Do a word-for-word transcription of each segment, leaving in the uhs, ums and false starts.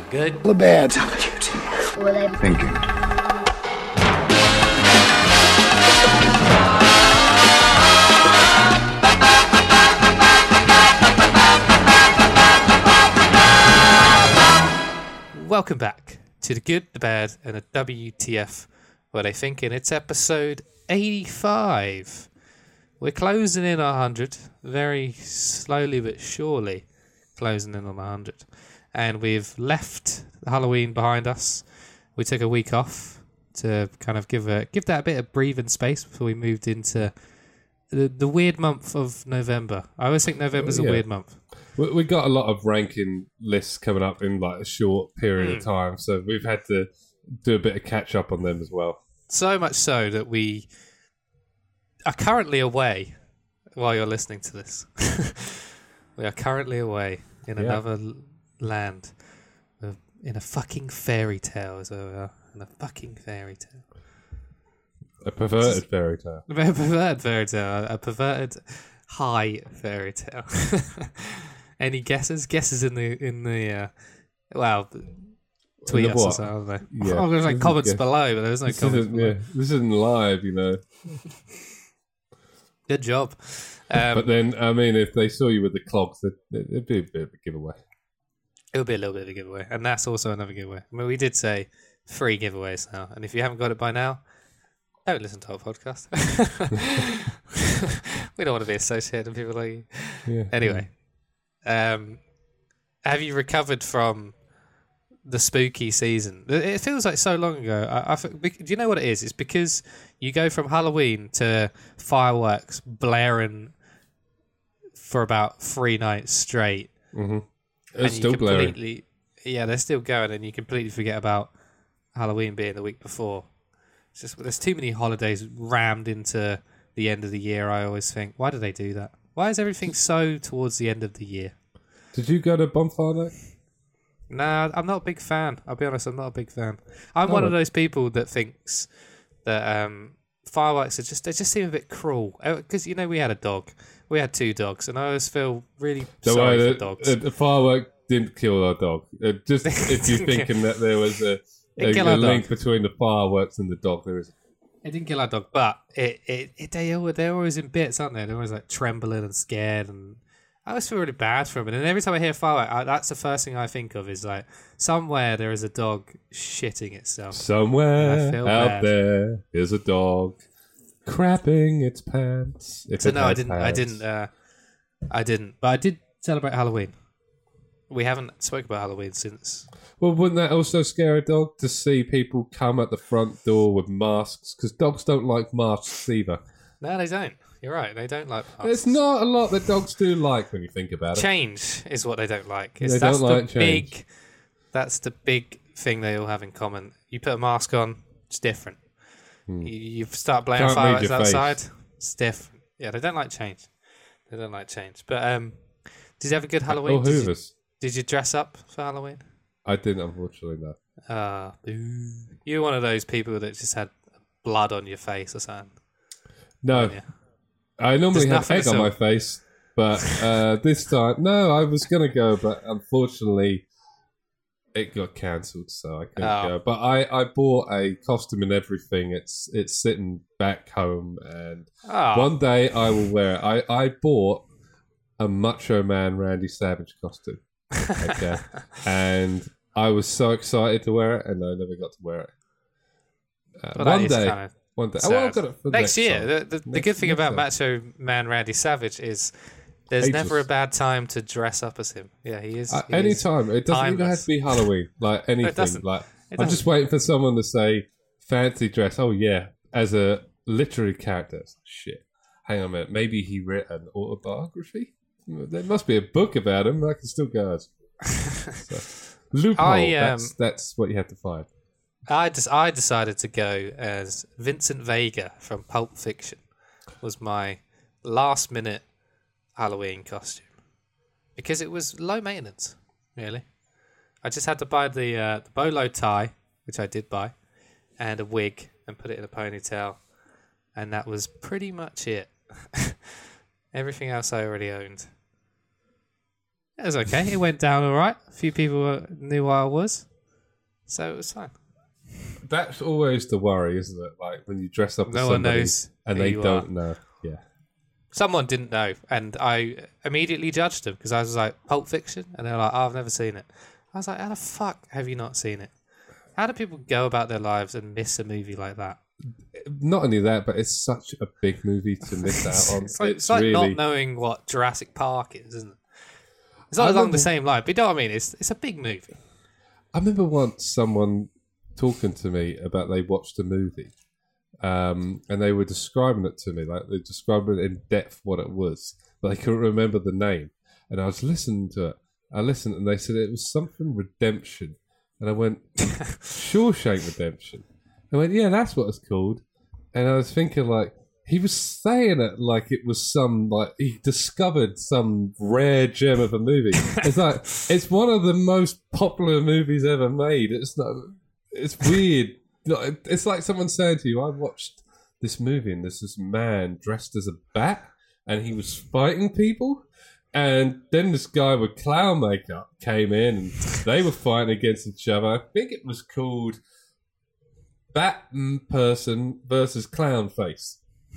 good? The bad. Well, I'm Thinking. Welcome back to The Good, The Bad, and the W T F, What I Think, and it's episode eighty-five. We're closing in on one hundred, very slowly but surely closing in on one hundred. And we've left Halloween behind us. We took a week off to kind of give a give that a bit of breathing space before we moved into the, the weird month of November. I always think November's Yeah. a weird month. We, we got a lot of ranking lists coming up in like a short period Mm. of time, so we've had to do a bit of catch up on them as well. So much so that we are currently away while you're listening to this. We are currently away in Yeah. another l- land. Uh, In a fucking fairy tale, is where we are. In a fucking fairy tale. A perverted fairy tale. A perverted fairy tale. A perverted high fairy tale. Any guesses? Guesses in the in the uh, well, tweet In the us or what? something. I don't know. Yeah. I was going to say This comments is- below, but there's no This comments isn't, below. yeah, this isn't live, you know. Good job. Um, But then, I mean, if they saw you with the clogs, it, it'd be a bit of a giveaway. It'll be a little bit of a giveaway, and that's also another giveaway. I mean, we did say three giveaways now, and if you haven't got it by now, don't listen to our podcast. We don't want to be associated with people like you. Yeah. Anyway, um, have you recovered from the spooky season? It feels like so long ago. I, I, bec- do you know what it is? It's because you go from Halloween to fireworks blaring for about three nights straight. Mm-hmm. And It's you still blaring. completely, yeah, they're still going, and you completely forget about Halloween being the week before. It's just there's too many holidays rammed into the end of the year. I always think, why do they do that? Why is everything so towards the end of the year? Did you go to Bonfire Night? Nah, I'm not a big fan. I'll be honest, I'm not a big fan. I'm Oh. one of those people that thinks that um, fireworks are just they just seem a bit cruel. Because you know we had a dog, we had two dogs, and I always feel really Don't sorry worry, for the, dogs. the, the firework didn't kill our dog. Uh, just if you're thinking that there was a, It a, killed a our link dog. between the fireworks and the dog, there is. It didn't kill our dog, but it, it, it they always, they're always in bits, aren't they? They're always like trembling and scared, and I always feel really bad for them. And every time I hear firework, I, that's the first thing I think of is like somewhere there is a dog shitting itself. I Somewhere feel out bad. there is a dog crapping its pants. If So it no, I has didn't. I pants. didn't. Uh, I didn't. But I did celebrate Halloween. We haven't spoke about Halloween since. Well, wouldn't that also scare a dog to see people come at the front door with masks? Because dogs don't like masks either. No, they don't. You're right. They don't like. There's not a lot that dogs do like when you think about it. Change is what they don't like. It's, They that's don't the like change. big. That's the big thing they all have in common. You put a mask on, it's different. You, you start blaring Hmm. Can't read fireworks your face. outside, it's different. Yeah, they don't like change. They don't like change. But um, did you have a good Halloween? Or Did you, Hoovers. did you dress up for Halloween? I didn't, unfortunately, no. Ah, boo. You're one of those people that just had blood on your face or something. No, Yeah. I normally There's have nothing egg at on all. my face, but uh, this time, no, I was going to go, but unfortunately, it got cancelled, so I couldn't Oh. go. But I, I bought a costume and everything. It's it's sitting back home, and Ah, one day I will wear it. I, I bought a Macho Man Randy Savage costume, okay, and I was so excited to wear it, and I never got to wear it. Uh, well, that one is day, kinda one day. sad. Oh, well, I've got it for next, next year. time. The, the, the Next- good thing next about time. Macho Man Randy Savage is there's Ages. never a bad time to dress up as him. Yeah, he is. Uh, he any is- time. It doesn't even have timeless. to be Halloween. Like anything. doesn't. Like It I'm doesn't. just waiting for someone to say fancy dress. Oh yeah, as a literary character. It's like, shit. Hang on a minute. Maybe he wrote an autobiography. There must be a book about him. I can still go. As. So, loophole. I, um, that's that's what you have to find. I just I decided to go as Vincent Vega from Pulp Fiction. Was my last minute Halloween costume because it was low maintenance. Really, I just had to buy the uh, the bolo tie, which I did buy, and a wig, and put it in a ponytail, and that was pretty much it. Everything else I already owned. It was okay. It went down all right. A few people uh, knew what I was, so it was fine. That's always the worry, isn't it? Like when you dress up as No one somebody knows and who they you don't are. know. Yeah. Someone didn't know, and I immediately judged them because I was like, Pulp Fiction? And they were like, oh, I've never seen it. I was like, how the fuck have you not seen it? How do people go about their lives and miss a movie like that? Not only that, but it's such a big movie to miss out on. It's like, it's it's like really... not knowing what Jurassic Park is, isn't it? It's not I along remember- the same line, but you know what I mean? It's it's a big movie. I remember once someone talking to me about they watched a movie, um, and they were describing it to me, like they described it in depth what it was, but they couldn't remember the name. And I was listening to it. I listened, and they said it was something Redemption, and I went Shawshank Redemption. I went, yeah, that's what it's called. And I was thinking, like, he was saying it like it was some, like, he discovered some rare gem of a movie. It's like, it's one of the most popular movies ever made. It's not, it's weird. Like, it's like someone saying to you, I watched this movie and there's this man dressed as a bat and he was fighting people. And then this guy with clown makeup came in and they were fighting against each other. I think it was called Bat Person versus Clown Face.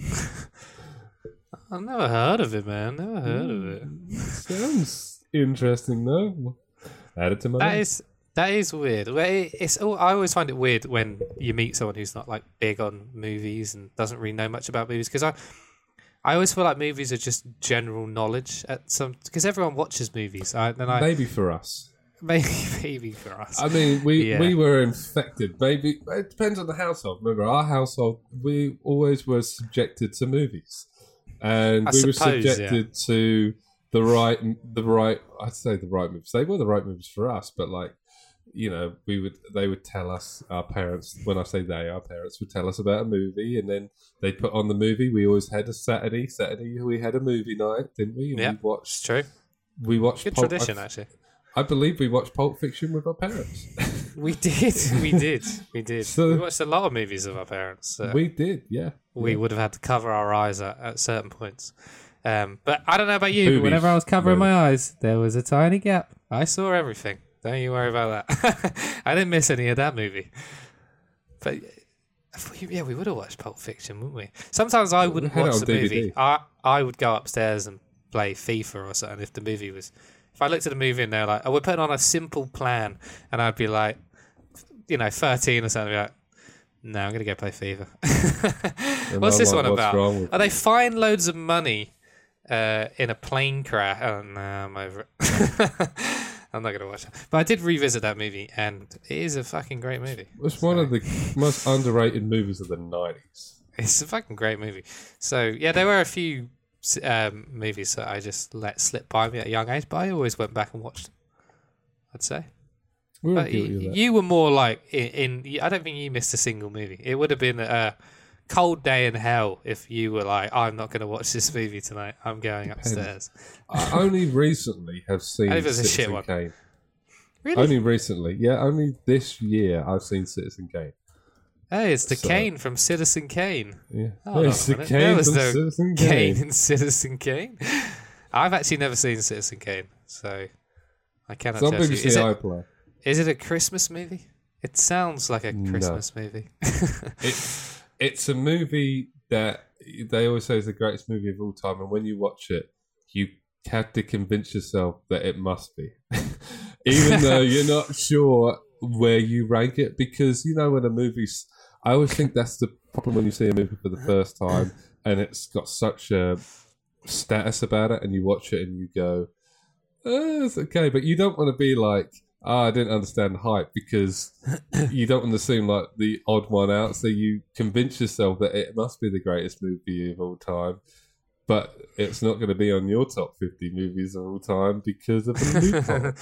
I've never heard of it, man. Never heard of it. Sounds interesting, though. Add it to my That list. is that is weird. Well, it- It's oh, I always find it weird when you meet someone who's not like big on movies and doesn't really know much about movies because I I always feel like movies are just general knowledge at some because everyone watches movies. I, and I Maybe for us. maybe maybe for us. I mean, we, Yeah. we were infected. Maybe it depends on the household. Remember, our household, we always were subjected to movies, and I we were suppose, subjected to the right, the right. I'd say the right movies. They were the right movies for us, but like, you know, we would they would tell us, our parents. When I say they, our parents would tell us about a movie, and then they put on the movie. We always had a Saturday. Saturday, we had a movie night, didn't we? And Yeah, we it's watched. true. We watched. Good Pulp- tradition, I, actually. I believe we watched Pulp Fiction with our parents. We did, we did, we did. So- we watched a lot of movies with our parents. So We did, yeah. we yeah. would have had to cover our eyes at, at certain points. Um, but I don't know about you, Boobies. but whenever I was covering No. my eyes, there was a tiny gap. I saw everything. Don't you worry about that. I didn't miss any of that movie. But yeah, we would have watched Pulp Fiction, wouldn't we? Sometimes I wouldn't had it watch on the D V D. movie. I I would go upstairs and play FIFA or something if the movie was. If I looked at the movie and they're like, I would put on a simple plan, and I'd be like, you know, thirteen or something. I'd be like, no, I'm gonna go play FIFA. And What's I'm this like, one what's about? wrong with Are they find loads of money uh, in a plane crash? Oh no, I'm over it. I'm not gonna watch it. But I did revisit that movie, and it is a fucking great movie. It's one of the most underrated movies of the nineties. It's a fucking great movie. So yeah, there were a few um, movies that I just let slip by me at a young age, but I always went back and watched them. I'd say. We were But guilty of y- that. you were more like in, in. I don't think you missed a single movie. It would have been a cold day in hell if you were like, "I'm not going to watch this movie tonight. I'm going upstairs." I only recently have seen And if it was a Citizen shit one. Kane. Really? Only recently. Yeah, only this year I've seen Citizen Kane. Hey, it's the So- Kane from Citizen Kane. Yeah. Hold It's on a the minute. Kane There was from no Citizen Kane Kane. in Citizen Kane. I've actually never seen Citizen Kane, so I cannot It's on tell B you. B C Is it, iPlayer. is it a Christmas movie? It sounds like a No. Christmas movie. It, it's a movie that they always say is the greatest movie of all time, and when you watch it, you have to convince yourself that it must be, even though you're not sure where you rank it. Because you know when a movie's, I always think that's the problem when you see a movie for the first time and it's got such a status about it, and you watch it and you go, oh, "It's okay," but you don't want to be like, oh, I didn't understand the hype, because you don't want to seem like the odd one out. So you convince yourself that it must be the greatest movie of all time, but it's not going to be on your top fifty movies of all time because of the loophole.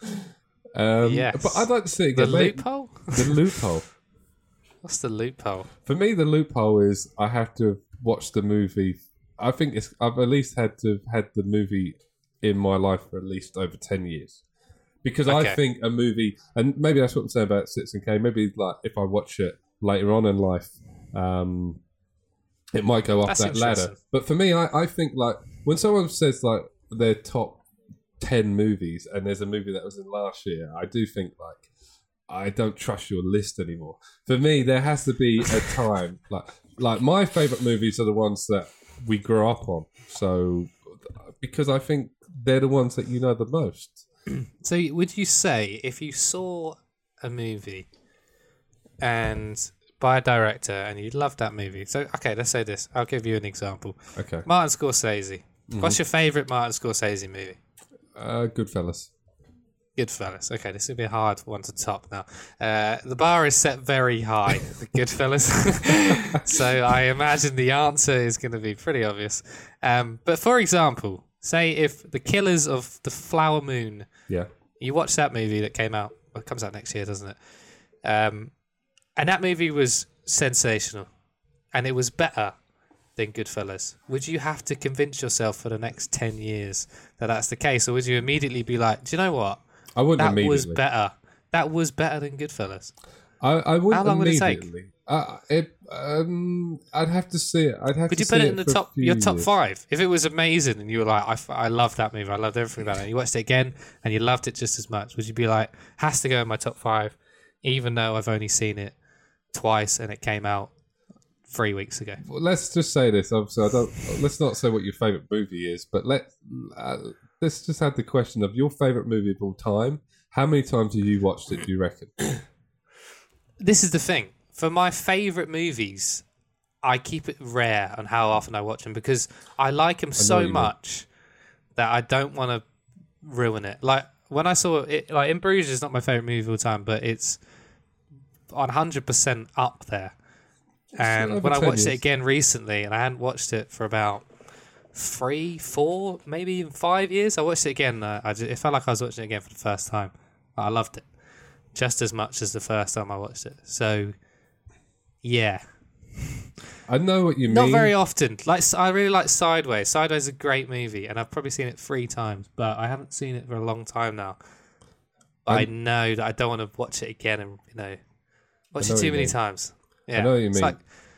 um, Yes. But I'd like to see it The again. Mate, loophole? The loophole. What's the loophole? For me, the loophole is I have to have watched the movie. I think it's I've at least had to have had the movie in my life for at least over ten years. Because I Okay. think a movie, and maybe that's what I'm saying about Citizen Kane, maybe like if I watch it later on in life, um, it might go up That's that ladder. interesting. But for me, I, I think like when someone says like their top ten movies, and there's a movie that was in last year, I do think like I don't trust your list anymore. For me, there has to be a time like like my favourite movies are the ones that we grew up on. So because I think they're the ones that you know the most. So would you say if you saw a movie and by a director and you loved that movie, so okay, let's say this. I'll give you an example. Okay. Martin Scorsese. Mm-hmm. What's your favourite Martin Scorsese movie? Uh, Goodfellas. Goodfellas. Okay, this will be a hard one to top now. Uh, the bar is set very high for Goodfellas. So I imagine the answer is going to be pretty obvious. Um, but for example, say if The Killers of the Flower Moon, yeah, you watch that movie that came out, well, it comes out next year, doesn't it? Um, and that movie was sensational. And it was better than Goodfellas. Would you have to convince yourself for the next ten years that that's the case? Or would you immediately be like, do you know what? I wouldn't that immediately. was better. That was better than Goodfellas. I, I wouldn't How long would it take? immediately. Uh, it, um, I'd have to see it. I'd have Could to you put see it in the for a top, few your top years. five? If it was amazing and you were like, I, f- I love that movie, I loved everything about it, you watched it again and you loved it just as much, would you be like, has to go in my top five, even though I've only seen it twice and it came out three weeks ago? Well, let's just say this. Obviously, I don't. Let's not say what your favorite movie is, but let uh, let's just have the question of your favorite movie of all time. How many times have you watched it? Do you reckon? This is the thing. For my favourite movies, I keep it rare on how often I watch them because I like them so much that I don't want to ruin it. Like when I saw it, like In Bruges is not my favourite movie of all time, but it's one hundred percent up there. And when I watched it again recently, and I hadn't watched it for about three, four, maybe even five years, I watched it again. Uh, I just, it felt like I was watching it again for the first time. I loved it just as much as the first time I watched it. So, yeah. I know what you mean. Not very often. Like I really like Sideways. Sideways is a great movie, and I've probably seen it three times, but I haven't seen it for a long time now. But I know that I don't want to watch it again and you know watch know it what too you many mean. times. Yeah, I know what you it's mean. like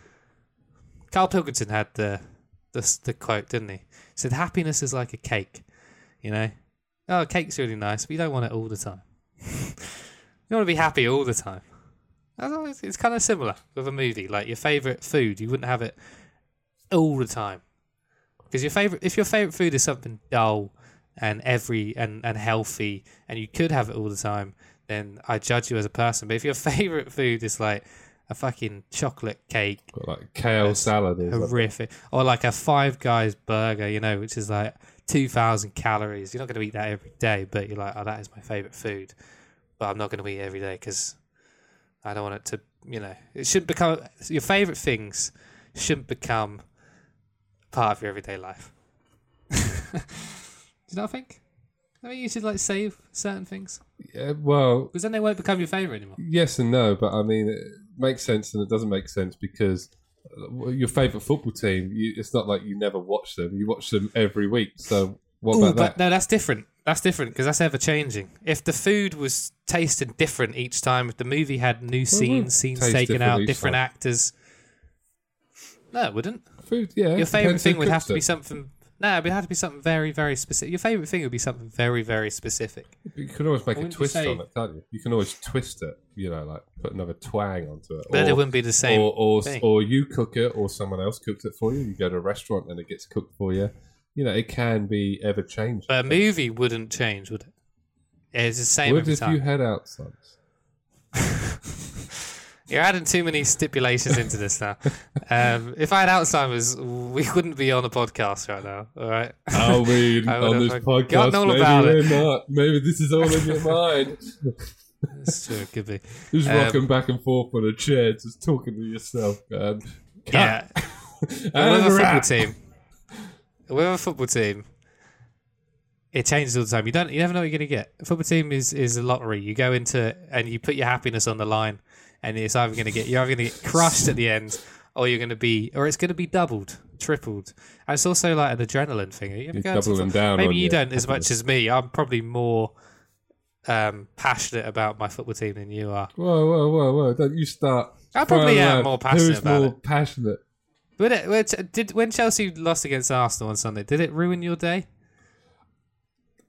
Carl Pilkington had the, the the quote, didn't he? He said, "Happiness is like a cake." You know, oh, a cake's really nice, but you don't want it all the time. You want to be happy all the time. It's, it's kind of similar with a movie. Like your favorite food, you wouldn't have it all the time because your favorite, if your favorite food is something dull and every and, and healthy, and you could have it all the time, then I judge you as a person. But if your favorite food is like a fucking chocolate cake, like kale salad, or horrific, or like a Five Guys burger, you know, which is like two thousand calories. You're not going to eat that every day, but you're like, oh, that is my favorite food. But I'm not going to eat it every day because I don't want it to, you know, it shouldn't become, your favourite things shouldn't become part of your everyday life. Do you not think? I mean, you should like save certain things. Yeah, well, because then they won't become your favourite anymore. Yes and no, but I mean, it makes sense and it doesn't make sense because your favourite football team, you, it's not like you never watch them. You watch them every week. So what Ooh, about but that? No, that's different. That's different because that's ever changing. If the food was tasted different each time, if the movie had new scenes, scenes taste taken different out, each different time. actors, no, it wouldn't. Food, yeah. Your favourite depends who thing would have cooks to be it. something. No, it would have to be something very, very specific. Your favourite thing would be something very, very specific. You can always make a Wouldn't you twist say- on it, can't you? You can always twist it, you know, like put another twang onto it. But or, it wouldn't be the same. Or, or, thing. or you cook it, or someone else cooks it for you. You go to a restaurant and it gets cooked for you. You know, it can be ever changed. But a movie wouldn't change, would it? It's the same What every if time. you had Alzheimer's? You're adding too many stipulations into this now. Um, if I had Alzheimer's, we wouldn't be on a podcast right now. All right. I mean, I would on have this podcast, forgotten all maybe about we're it. not. Maybe this is all in your mind. That's true. It could be. Just Um, rocking back and forth on a chair, just talking to yourself, man. Yeah. Cut. With And a a football wrap. team, with a football team, it changes all the time. You don't, you never know what you're going to get. A football team is, is a lottery. You go into it and you put your happiness on the line, and it's either going to get you're either going to get crushed at the end, or you're going to be, or it's going to be doubled, tripled. And it's also like an adrenaline thing. You ever You go to doubling football- down Maybe on you your don't as happiness. much as me. I'm probably more um, passionate about my football team than you are. Whoa, whoa, whoa, whoa! Don't you start? I probably throwing am around more passionate Who's about more it. passionate? But it, it, did when Chelsea lost against Arsenal on Sunday, did it ruin your day?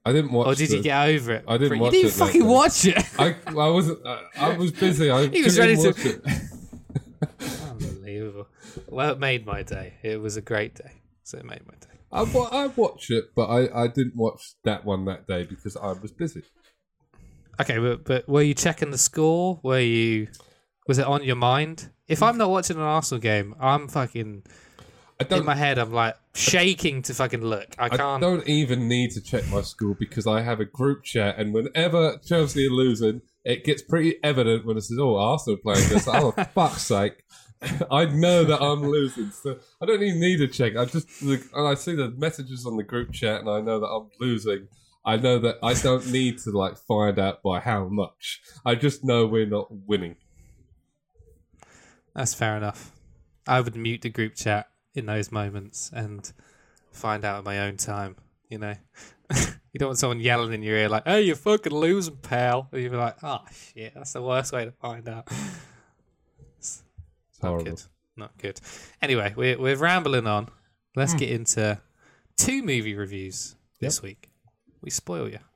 I didn't watch. Or did the, you get over it? I didn't you watch didn't it that fucking day. watch it. I I wasn't. I, I was busy. I He was couldn't ready watch to- it. Unbelievable. Well, it made my day. It was a great day. So it made my day. I, wa- I watched it, but I, I didn't watch that one that day because I was busy. Okay, but, but were you checking the score? Were you... Was it on your mind? If I'm not watching an Arsenal game, I'm fucking... I don't. In my head, I'm like shaking to fucking look. I I can't... don't even need to check my score because I have a group chat, and whenever Chelsea are losing, it gets pretty evident when it says, "Oh, Arsenal playing this." Oh, fuck's sake! I know that I'm losing, so I don't even need to check. I just look, and I see the messages on the group chat, and I know that I'm losing. I know that I don't need to like find out by how much. I just know we're not winning. That's fair enough. I would mute the group chat in those moments and find out at my own time, you know. You don't want someone yelling in your ear like, "Hey, you're fucking losing, pal." And you'd be like, "Oh, shit, that's the worst way to find out." It's not Horrible. good. Not good. Anyway, we're, we're rambling on. Let's get into two movie reviews this week. We spoil you.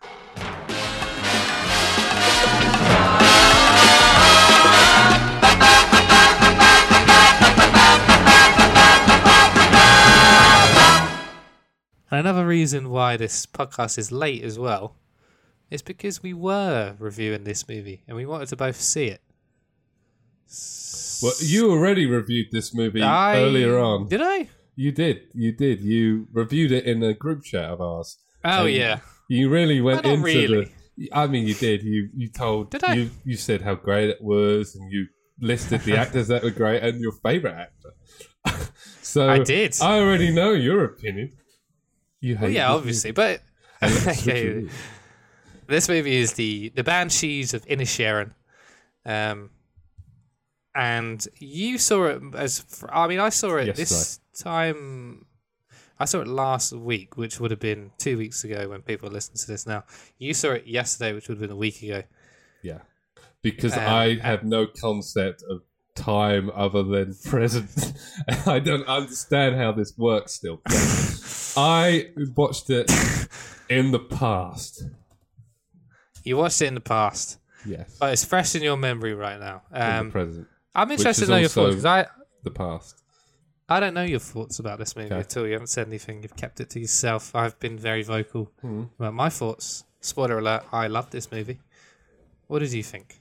And another reason why this podcast is late as well is because we were reviewing this movie and we wanted to both see it. Well, you already reviewed this movie I, earlier on. Did I? You did. You did. You reviewed it in a group chat of ours. Oh, And yeah. You really went Well, not into really. the. I mean, you did. You you told. Did I? You you said how great it was, and you listed the actors that were great and your favorite actor. So I did. I already know your opinion. You hate. Well, yeah, this obviously. But movie. And let's switch Okay. it. this movie is the, the Banshees of Inisherin. Um, and you saw it as... fr- I mean, I saw it Yes, this time... I saw it last week, which would have been two weeks ago when people listen to this now. You saw it yesterday, which would have been a week ago. Yeah, because Um, I have no concept of time other than present. I don't understand how this works still. I watched it in the past. You watched it in the past, Yes, but it's fresh in your memory right now. in Um, the present, I'm interested is to know your also- thoughts, because I... the past. I don't know your thoughts about this movie Okay. at all. You haven't said anything. You've kept it to yourself. I've been very vocal Mhm. about my thoughts. Spoiler alert, I love this movie. What did you think?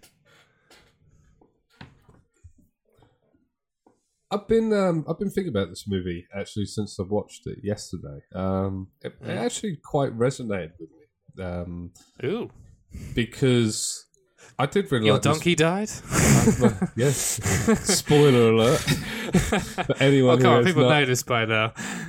I've been um, I've been thinking about this movie actually since I watched it yesterday. Um, it, it actually quite resonated with me um, Ooh. because I did really Your like this- donkey died? yes. Spoiler alert. For anyone Oh, come on, who has people not, know this by now.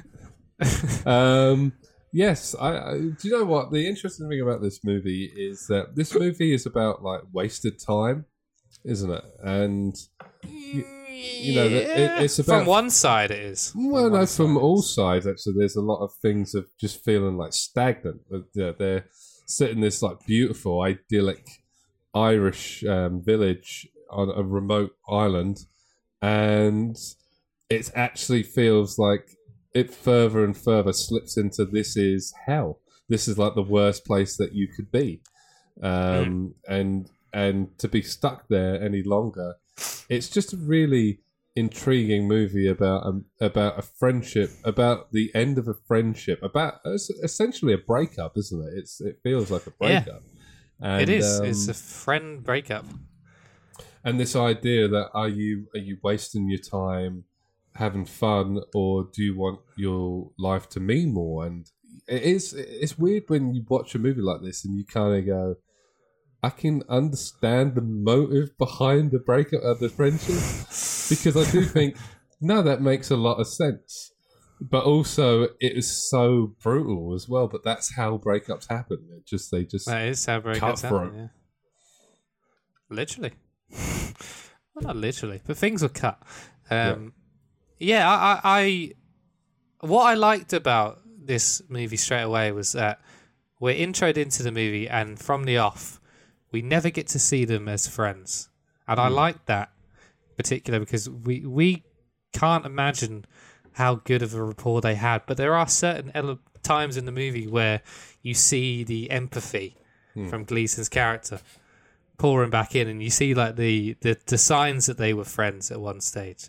Um, yes, I, I. Do you know what the interesting thing about this movie is that this movie is about like wasted time, isn't it? And you know, the- it- it's about- From one side it is. well, no, one from side all it is. sides actually. There's a lot of things of just feeling like stagnant. Uh, yeah, They're sitting in this like beautiful, idyllic Irish um, village on a remote island, and it actually feels like it further and further slips into this is hell. This is like the worst place that you could be, um, and and to be stuck there any longer, it's just a really intriguing movie about um, about a friendship, about the end of a friendship, about it's essentially a breakup, isn't it? It's it feels like a Yeah. breakup. And, It is. um, It's a friend breakup. and this idea that are you are you wasting your time having fun, or do you want your life to mean more? And it is it's weird when you watch a movie like this and you kind of go, I can understand the motive behind the breakup of the friendship, because I do think no, that makes a lot of sense. But also, it is so brutal as well. But that's how breakups happen. It just they just That is how breakups Cutthroat. happen, yeah. Literally. Well, not literally, but things were cut. Um, yeah, I, I, I. What I liked about this movie straight away was that we're introed into the movie, and from the off, we never get to see them as friends, and I like that in particular because we we can't imagine how good of a rapport they had, but there are certain ele- times in the movie where you see the empathy Hmm. from Gleason's character pouring back in, and you see like the, the, the signs that they were friends at one stage.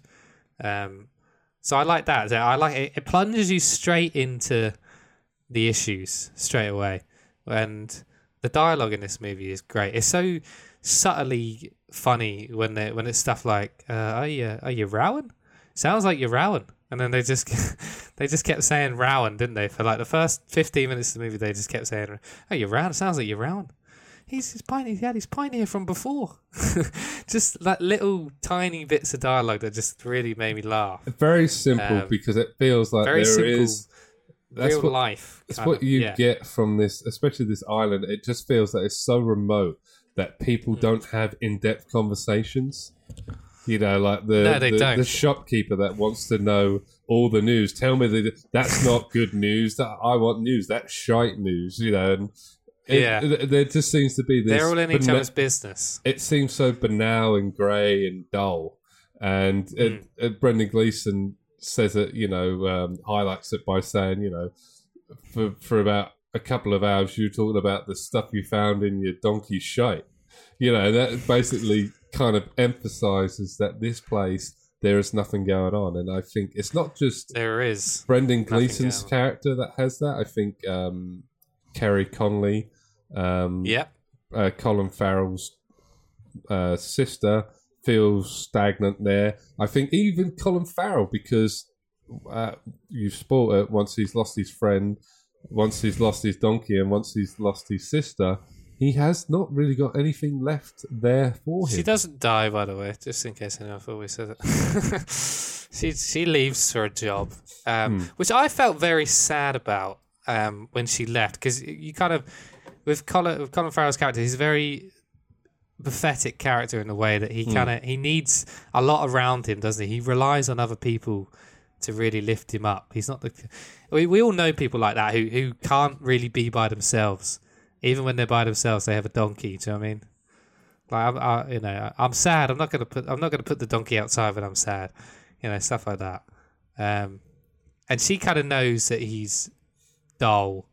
Um, so I like that. I like it. It plunges you straight into the issues straight away, and the dialogue in this movie is great. It's so subtly funny when they when it's stuff like, uh, "Are you are you rowing? Sounds like you're rowing." And then they just they just kept saying "rowing," didn't they? For like the first fifteen minutes of the movie, they just kept saying, "Oh, you're rowing. Sounds like you're rowing." He's his pint. He had his pint here from before. Just like little tiny bits of dialogue that just really made me laugh. Very simple Um, because it feels like very there simple, is. That's real what, life. It's kind what of, you yeah. get from this, especially this island. It just feels that it's so remote that people Mm. don't have in-depth conversations. You know, like the No, they the, don't. the shopkeeper that wants to know all the news. Tell me that that's not good news. That I want news. That's shite news. You know, and it, Yeah. it- there just seems to be this. They're all in each bana- other's business. It seems so banal and grey and dull. And Mm. it, it, Brendan Gleeson says it. You know, um, highlights it by saying, you know, for for about a couple of hours, you were talking about the stuff you found in your donkey's shite. You know, that basically kind of emphasises that this place, there is nothing going on. And I think it's not just There is. Brendan nothing Gleeson's going on. character that has that. I think um, Kerry Connolly, um, Yep. uh, Colin Farrell's uh, sister, feels stagnant there. I think even Colin Farrell, because uh, you spoiled it, once he's lost his friend, once he's lost his donkey, and once he's lost his sister, he has not really got anything left there for him. She doesn't die, by the way, just in case anyone thought we said it. she she leaves for a job, um, Hmm. which I felt very sad about um, when she left, because you kind of with Colin, with Colin Farrell's character, he's a very pathetic character in the way that he Hmm. kind of he needs a lot around him, doesn't he? He relies on other people to really lift him up. He's not the we we all know people like that who who can't really be by themselves. Even when they're by themselves, they have a donkey. Do you know what I mean? Like, I'm, I, you know, I'm sad. I'm not gonna put. I'm not gonna put the donkey outside when I'm sad. You know, stuff like that. Um, and she kind of knows that he's dull,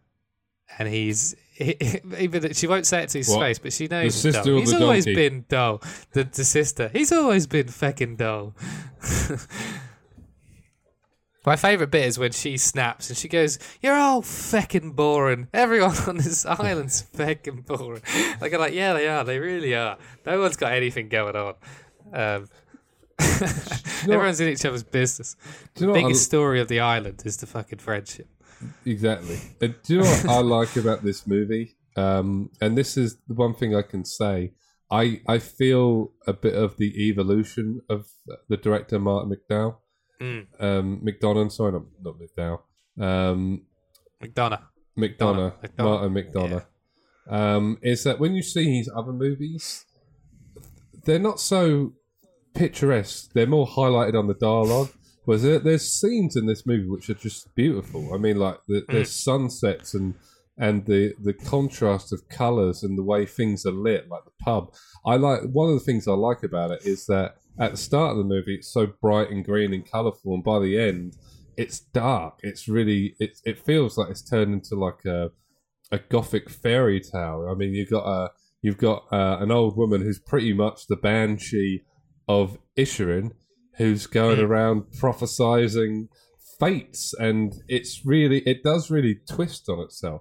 and he's even that she won't say it to his What? face, but she knows The he's sister dull. or He's the always donkey? been dull. The the sister. He's always been fucking dull. My favourite bit is when she snaps and she goes, "You're all feckin' boring. Everyone on this island's feckin' boring." Like, I'm like, yeah, they are. They really are. No one's got anything going on. Um, everyone's in each other's business. Do you know The what I- biggest story of the island is the fucking friendship. Exactly. And do you know what I like about this movie? Um, and this is the one thing I can say. I I feel a bit of the evolution of the director Martin McDowell. Mm. Um, McDonough, sorry, not, not McDowell. Um, McDonough. McDonough, McDonough. Martin McDonough. Um, is that when you see his other movies, they're not so picturesque. They're more highlighted on the dialogue. Whereas there, there's scenes in this movie which are just beautiful. I mean, like the, there's sunsets and and the the contrast of colours and the way things are lit, like the pub. I like one of the things I like about it is that at the start of the movie it's so bright and green and colourful, and by the end it's dark. It's really it it feels like it's turned into like a a gothic fairy tale. I mean, you've got a you've got uh, an old woman who's pretty much the banshee of Isherin, who's going around prophesizing fates, and it's really it does really twist on itself.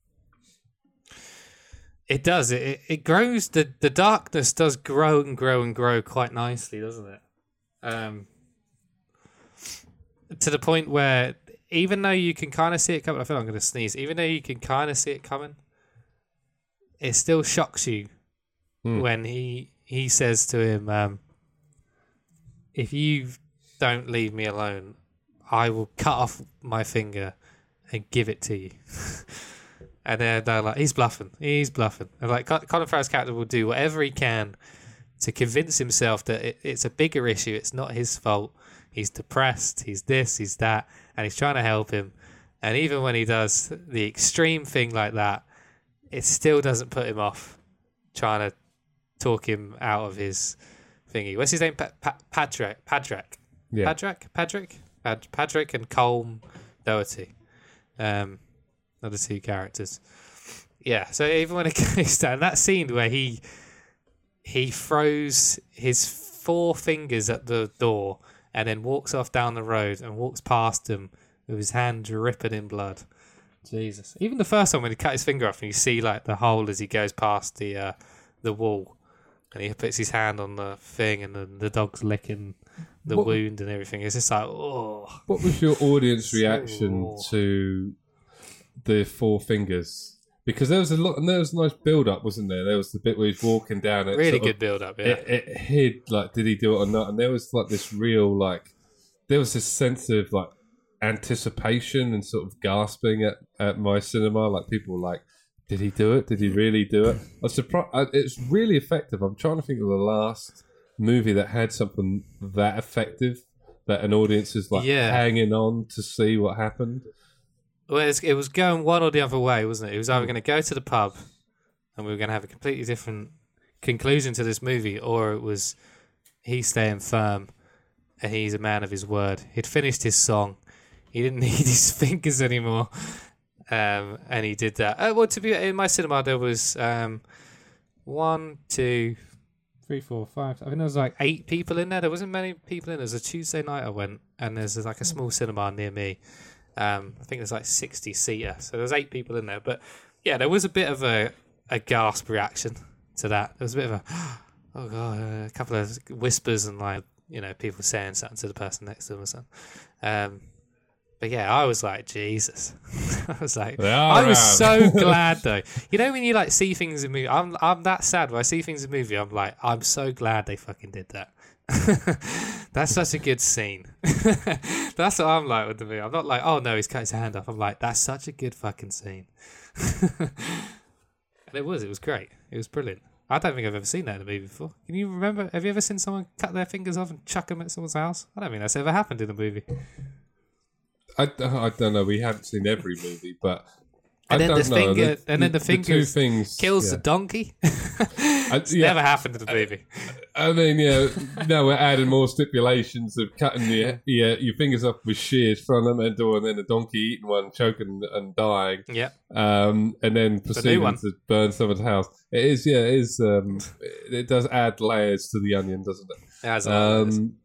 It does. It, it it grows. The the darkness does grow and grow and grow quite nicely, doesn't it? Um, to the point where even though you can kind of see it coming, I feel like I'm going to sneeze. Even though you can kind of see it coming, it still shocks you Hmm. when he he says to him, um, "If you don't leave me alone, I will cut off my finger and give it to you." And then they're like, he's bluffing. He's bluffing. And like, Con- Colin Farrell's character will do whatever he can to convince himself that it, it's a bigger issue. It's not his fault. He's depressed. He's this, he's that. And he's trying to help him. And even when he does the extreme thing like that, it still doesn't put him off trying to talk him out of his thingy. What's his name? Pa- pa- Patrick. Patrick. Yeah. Patrick? Patrick? Pad- Patrick and Colm Doherty. Um, of the two characters. Yeah, so even when it goes down, that scene where he he throws his four fingers at the door and then walks off down the road and walks past him with his hand dripping in blood. Jesus. Even the first one when he cut his finger off and you see like the hole as he goes past the uh, the wall and he puts his hand on the thing and the, the dog's licking the what, wound and everything. It's just like, oh. What was your audience so reaction raw. to the four fingers? Because there was a lot, and there was a nice build-up, wasn't there? There was the bit where he's walking down. It really good build-up, yeah. It, it hid, like, did he do it or not? And there was, like, this real, like, there was this sense of, like, anticipation and sort of gasping at, at my cinema. Like, people were like, did he do it? Did he really do it? I was surprised. It's really effective. I'm trying to think of the last movie that had something that effective, that an audience is, like, yeah. hanging on to see what happened. Well, it was going one or the other way, wasn't it? It was either going to go to the pub and we were going to have a completely different conclusion to this movie, or it was he's staying firm and he's a man of his word. He'd finished his song. He didn't need his fingers anymore. Um, and he did that. Uh, well, to be in my cinema, there was um, one, two, three, four, five. I think there was like eight people in there. There wasn't many people in there. It was a Tuesday night I went, and there's like a small cinema near me. Um, I think there's like sixty seater, so there's eight people in there. But yeah, there was a bit of a, a gasp reaction to that. There was a bit of a, oh god, a couple of whispers and like, you know, people saying something to the person next to them or something. Um, but yeah, I was like, Jesus. I was like, I was so glad though. You know when you like see things in movie, I'm I'm that sad when I see things in movie. I'm like, I'm so glad they fucking did that. That's such a good scene. That's what I'm like with the movie. I'm not like, oh no, he's cut his hand off. I'm like, that's such a good fucking scene. And it was, it was great. It was brilliant. I don't think I've ever seen that in a movie before. Can you remember? Have you ever seen someone cut their fingers off and chuck them at someone's house? I don't think that's ever happened in a movie. I, I don't know. We haven't seen every movie, but and I then don't the know. finger, the, and then the, the finger two things, kills yeah. the donkey. It's yeah. never happened in the movie. I mean, yeah, now we're adding more stipulations of cutting your, your, your fingers off with shears from them and door, and then the donkey eating one, choking and dying. Yeah. Um, and then proceeding to burn someone's house. It is, yeah, it is. Um, it, it does add layers to the onion, doesn't it? It has um,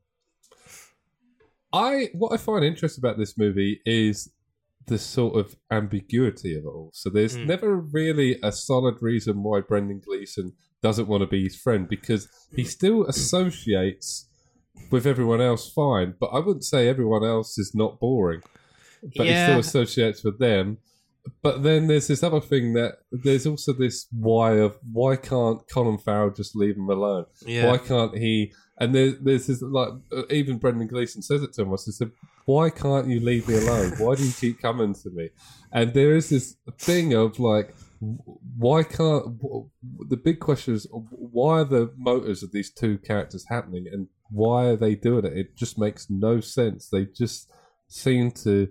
I what I find interesting about this movie is the sort of ambiguity of it all. So there's mm. never really a solid reason why Brendan Gleeson doesn't want to be his friend, because he still associates with everyone else fine, but I wouldn't say everyone else is not boring, but yeah. he still associates with them. But then there's this other thing that there's also this why of why can't Colin Farrell just leave him alone? Yeah. Why can't he? And there's, there's this, like, even Brendan Gleeson says it to him. I said, why can't you leave me alone? Why do you keep coming to me? And there is this thing of like, why can't, the big question is, why are the motives of these two characters happening and why are they doing it? It just makes no sense. They just seem to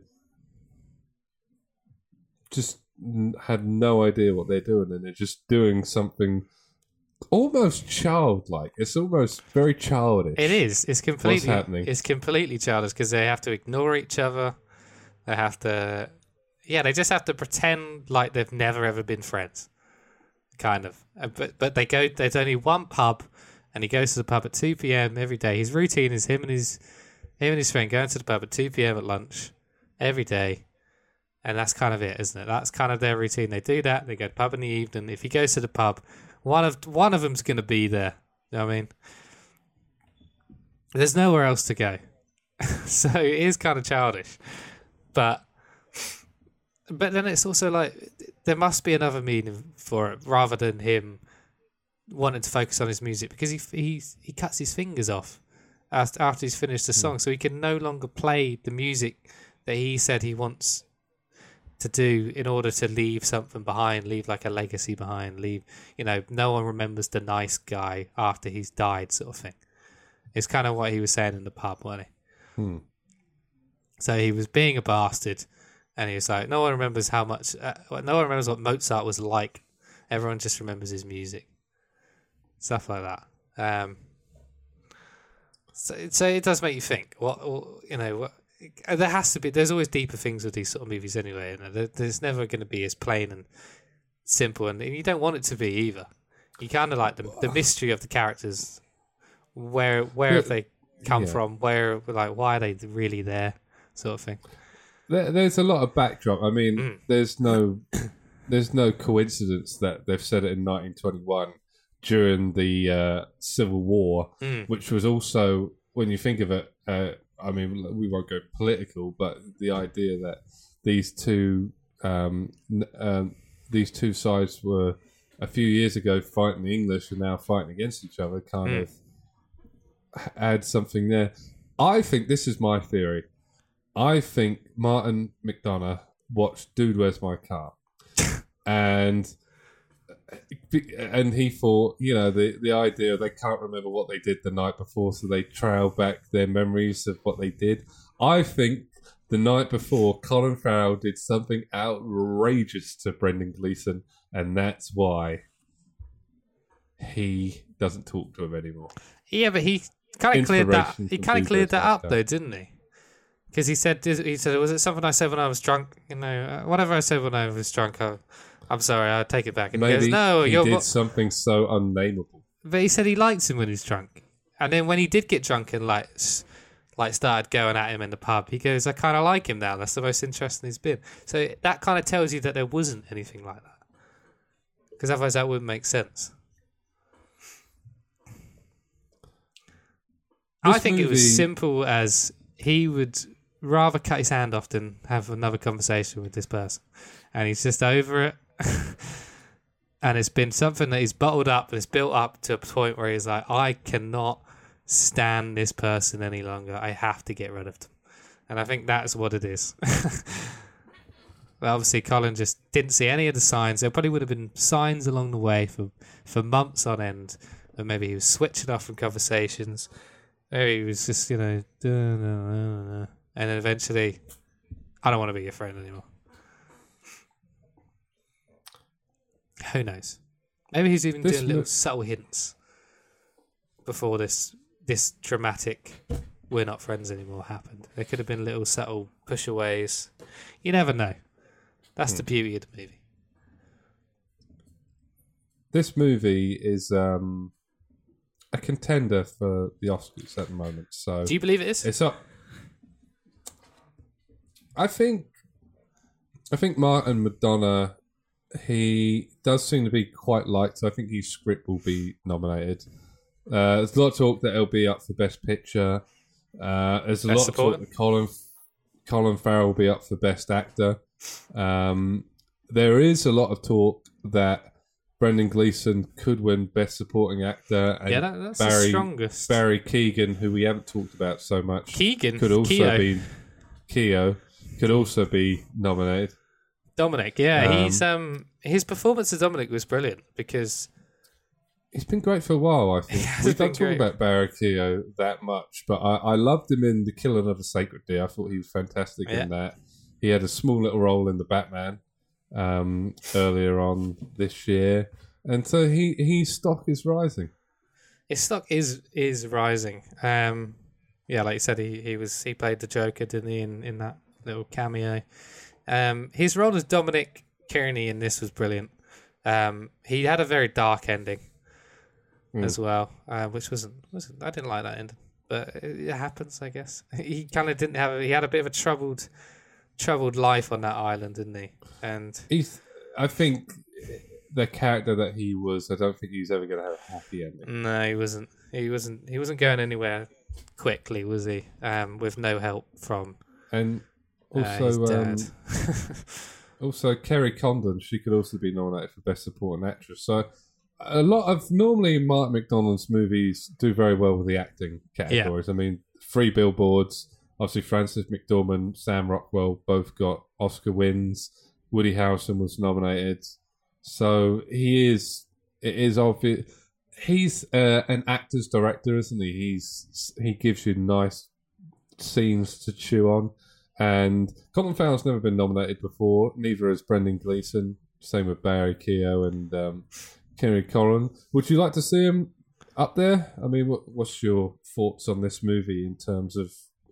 just had no idea what they're doing, and they're just doing something almost childlike. It's almost very childish. It is. It's completely. What's happening? It's completely childish because they have to ignore each other. They have to, yeah, they just have to pretend like they've never ever been friends, kind of. Uh, But but they go. There's only one pub, and he goes to the pub at two p.m. every day. His routine is him and his him and his friend going to the pub at two p.m. at lunch every day. And that's kind of it, isn't it? That's kind of their routine. They do that. They go to the pub in the evening. If he goes to the pub, one of one of them's going to be there. You know what I mean? There's nowhere else to go. So it is kind of childish. But but then it's also like there must be another meaning for it rather than him wanting to focus on his music, because he he, he cuts his fingers off after, after he's finished the song. So he can no longer play the music that he said he wants to do in order to leave something behind, leave like a legacy behind, leave, you know, no one remembers the nice guy after he's died, sort of thing. It's kind of what he was saying in the pub, wasn't he? Hmm. So he was being a bastard, and he was like, no one remembers how much, uh, no one remembers what Mozart was like. Everyone just remembers his music. Stuff like that. Um, so, so it does make you think. What, you know, what, there has to be. There's always deeper things with these sort of movies anyway. And there, there's never going to be as plain and simple, and you don't want it to be either. You kind of like the the mystery of the characters. Where where have they come yeah. from? Where like why are they really there? Sort of thing. There, there's a lot of backdrop. I mean, Mm. there's no there's no coincidence that they've said it in nineteen twenty-one during the uh, Civil War, Mm. which was also, when you think of it, uh, I mean, we won't go political, but the idea that these two um, n- um, these two sides were a few years ago fighting the English and now fighting against each other kind Mm. of adds something there. I think this is my theory. I think Martin McDonagh watched Dude, Where's My Car? and and he thought, you know, the, the idea they can't remember what they did the night before, so they trail back their memories of what they did. I think the night before, Colin Farrell did something outrageous to Brendan Gleeson, and that's why he doesn't talk to him anymore. Yeah, but he kind of cleared that. Inspiration He from kind of Dude, cleared Where's that My up Car? though, didn't he? Because he said, he said, was it something I said when I was drunk? You know, uh, whatever I said when I was drunk. I, I'm sorry, I take it back. And he Maybe goes, no, he you're. did mo-" something so unnameable. But he said he likes him when he's drunk. And then when he did get drunk and like, s- like started going at him in the pub, he goes, I kind of like him now. That's the most interesting he's been. So that kind of tells you that there wasn't anything like that. Because otherwise that wouldn't make sense. I This think it was movie- simple as he would rather cut his hand off than have another conversation with this person. And he's just over it. And it's been something that he's bottled up and it's built up to a point where he's like, I cannot stand this person any longer. I have to get rid of them. And I think that's what it is. But obviously, Colin just didn't see any of the signs. There probably would have been signs along the way for, for months on end. And maybe he was switching off from conversations. Maybe he was just, you know, duh, duh, duh, duh. And then eventually, I don't want to be your friend anymore. Who knows? Maybe he's even This doing little mo- subtle hints before this this dramatic "we're not friends anymore" happened. There could have been little subtle pushaways. You never know. That's the beauty of the movie. This movie is um, a contender for the Oscars at the moment. So Do you believe it is? it's up. I think. I think Martin McDonagh. He does seem to be quite liked. I think his script will be nominated. Uh, there's a lot of talk that he'll be up for Best Picture. Uh, there's a Best lot of talk Supporting. that Colin Colin Farrell will be up for Best Actor. Um, there is a lot of talk that Brendan Gleeson could win Best Supporting Actor, and yeah, that, that's the Barry strongest. Barry Keoghan, who we haven't talked about so much, Keegan could also Keogh. be Keogh could also be nominated. Dominic. Yeah, Um, he's um his performance as Dominic was brilliant because He's been great for a while, I think. has We been don't talk great. about Barry Keogh that much, but I, I loved him in The Killing of a Sacred Deer. I thought he was fantastic Yeah. in that. He had a small little role in The Batman um, earlier on this year. And so he his stock is rising. his stock is is rising. Um, yeah, like you said, he, he was he played the Joker, didn't he, in, in that little cameo. Um, his role as Dominic Kearney in this was brilliant. Um, he had a very dark ending Mm. as well, uh, which wasn't wasn't I didn't like that ending, but it, it happens, I guess. He kind of didn't have a, he had a bit of a troubled troubled life on that island, didn't he? And He's, I think the character that he was, I don't think he's ever going to have a happy ending. no, he wasn't. He wasn't. He wasn't going anywhere quickly, was he? Um, with no help from And uh, his also, um, dad. also Kerry Condon, she could also be nominated for Best Supporting Actress. So a lot of normally Mark McDonald's movies do very well with the acting categories. I mean, Three Billboards, obviously Frances McDormand, Sam Rockwell both got Oscar wins. Woody Harrelson was nominated. So he is, it is obvious. He's uh, an actor's director, isn't he? He's he gives you nice scenes to chew on. And Colin Farrell's never been nominated before. Neither has Brendan Gleeson. Same with Barry Keogh and um, Kerry Collin. Would you like to see him up there? I mean, what, what's your thoughts on this movie in terms of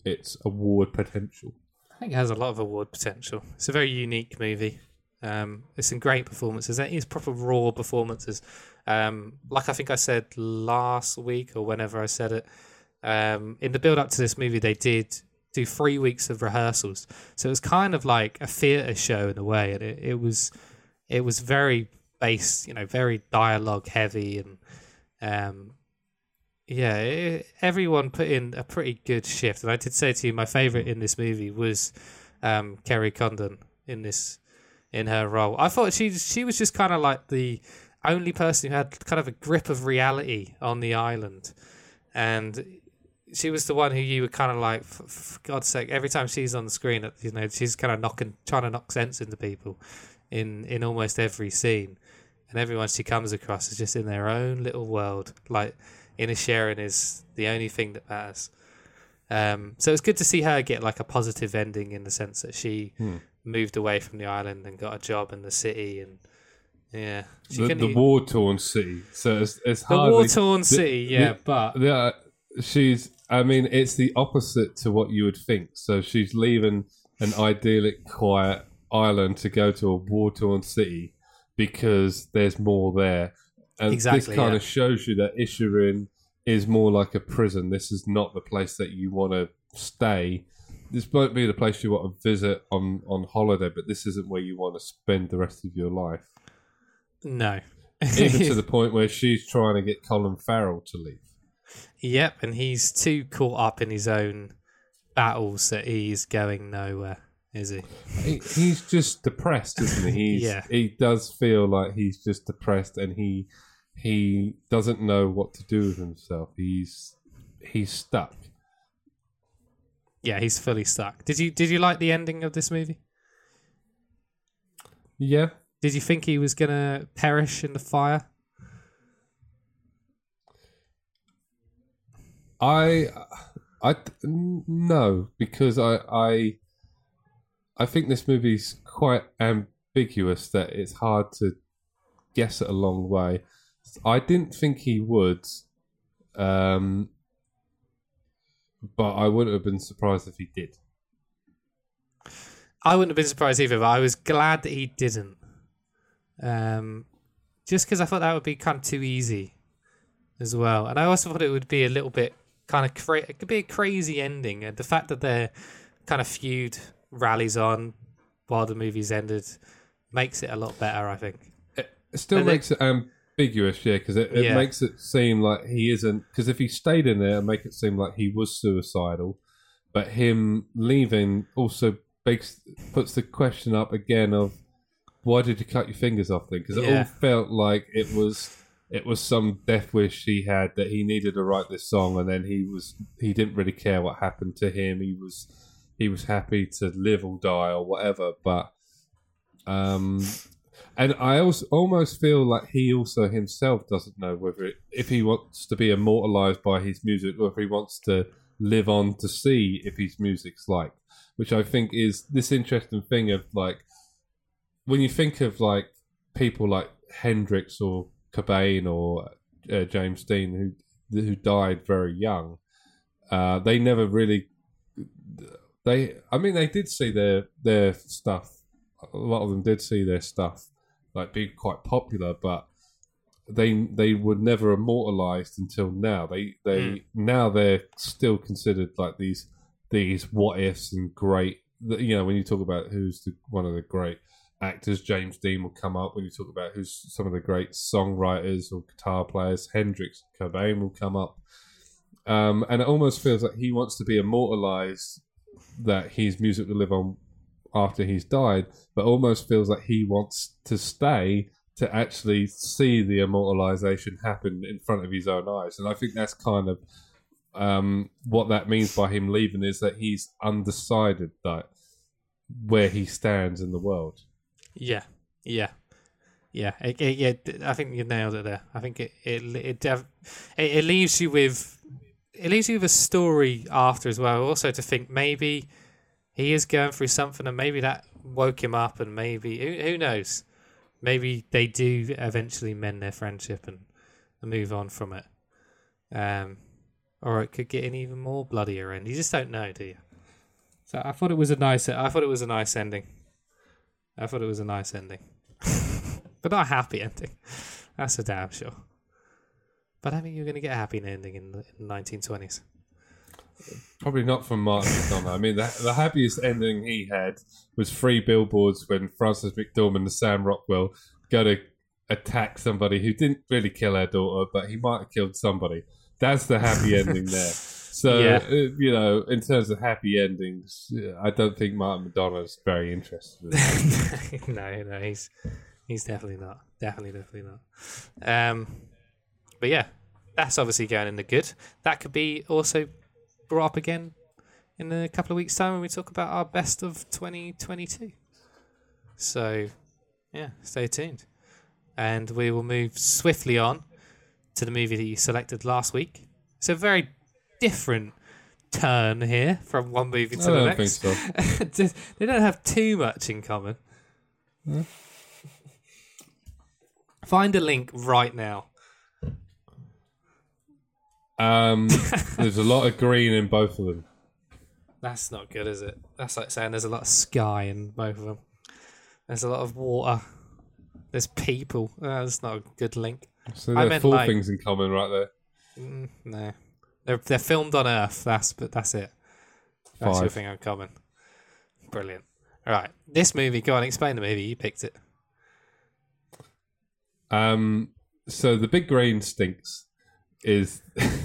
its award potential? I think it has a lot of award potential. It's a very unique movie. Um, it's some great performances. It is proper raw performances. Um, like I think I said last week or whenever I said it, um, in the build up to this movie, they did do three weeks of rehearsals. So it was kind of like a theatre show in a way, and it, it was it was very based, you know, very dialogue heavy, and um, yeah, it, everyone put in a pretty good shift. And I did say to you, my favourite in this movie was um, Kerry Condon in this in her role. I thought she she was just kind of like the only person who had kind of a grip of reality on the island, and she was the one who you were kind of like, for, for God's sake, every time she's on the screen, you know, she's kind of knocking, trying to knock sense into people in, in almost every scene. And everyone she comes across is just in their own little world. Like, Inisherin is the only thing that matters. Um, so it's good to see her get like a positive ending in the sense that she hmm. moved away from the island and got a job in the city. And yeah, the, the war-torn city. So it's, it's the hardly, war-torn the, city, yeah, the, but the, she's. I mean, it's the opposite to what you would think. So she's leaving an idyllic, quiet island to go to a war-torn city because there's more there. And exactly, this kind yeah. of shows you that Inisherin is more like a prison. This is not the place that you want to stay. This might be the place you want to visit on, on holiday, but this isn't where you want to spend the rest of your life. No. Even to the point where she's trying to get Colin Farrell to leave. Yep, and he's too caught up in his own battles that he's going nowhere, is he? he he's just depressed, isn't he? He's, yeah. He does feel like he's just depressed, and he he doesn't know what to do with himself. He's he's stuck. Yeah, he's fully stuck. Did you did you like the ending of this movie? Yeah. Did you think he was going to perish in the fire? I, I, no, because I, I, I think this movie's quite ambiguous. That it's hard to guess it a long way. I didn't think he would, um, but I wouldn't have been surprised if he did. I wouldn't have been surprised either, but I was glad that he didn't. Um, just because I thought that would be kind of too easy as well, and I also thought it would be a little bit. Kind of cra- it could be a crazy ending, and the fact that their kind of feud rallies on while the movie's ended makes it a lot better, I think. It still and makes it, it ambiguous, yeah, because it, it yeah. makes it seem like he isn't. Because if he stayed in there, and make it seem like he was suicidal, but him leaving also makes, puts the question up again of why did you cut your fingers off then? Because it yeah. all felt like it was. It was some death wish he had that he needed to write this song, and then he was he didn't really care what happened to him. He was he was happy to live or die or whatever. But um, and I also almost feel like he also himself doesn't know whether it, if he wants to be immortalized by his music or if he wants to live on to see if his music's liked. Which I think is this interesting thing of like when you think of like people like Hendrix or Cobain or uh, James Dean, who who died very young, uh, they never really. They, I mean, they did see their their stuff. A lot of them did see their stuff like being quite popular, but they they were never immortalized until now. They they mm. now they're still considered like these these what ifs and great. You know, when you talk about who's the, one of the great actors, James Dean will come up. When you talk about who's some of the great songwriters or guitar players, Hendrix, Cobain will come up. Um, and it almost feels like he wants to be immortalized, that his music will live on after he's died, but almost feels like he wants to stay to actually see the immortalization happen in front of his own eyes. And I think that's kind of um, what that means by him leaving, is that he's undecided that where he stands in the world. Yeah, yeah, yeah. It, it, yeah, I think you nailed it there. I think it it it, it it leaves you with it leaves you with a story after as well. Also to think maybe he is going through something, and maybe that woke him up, and maybe who, who knows, maybe they do eventually mend their friendship and, and move on from it. Um, or it could get an even more bloodier end. You just don't know, do you? So I thought it was a nice. I thought it was a nice ending. I thought it was a nice ending, but not a happy ending. That's for damn sure. But I think you're going to get a happy ending in the, in the nineteen twenties. Probably not from Martin McDonagh. I mean, the, the happiest ending he had was three billboards when Frances McDormand and Sam Rockwell go to attack somebody who didn't really kill her daughter, but he might have killed somebody. That's the happy ending there. So, Yeah. uh, you know, in terms of happy endings, I don't think Martin McDonagh's very interested in that. no, no, he's he's definitely not. Definitely, definitely not. Um, but yeah, that's obviously going in the good. That could be also brought up again in a couple of weeks' time when we talk about our best of twenty twenty-two. So, yeah, stay tuned. And we will move swiftly on to the movie that you selected last week. It's a very different turn here from one movie to I the don't next. think so. They don't have too much in common. Huh? Find a link right now. Um, there's a lot of green in both of them. That's not good, is it? That's like saying there's a lot of sky in both of them. There's a lot of water. There's people. Uh, that's not a good link. So I there are meant four like- things in common right there. Mm, no, they're they're filmed on Earth. That's but that's it. That's your Five. thing in common. Brilliant. All right, this movie. Go on, explain the movie. You picked it. Um, so the big green stinks is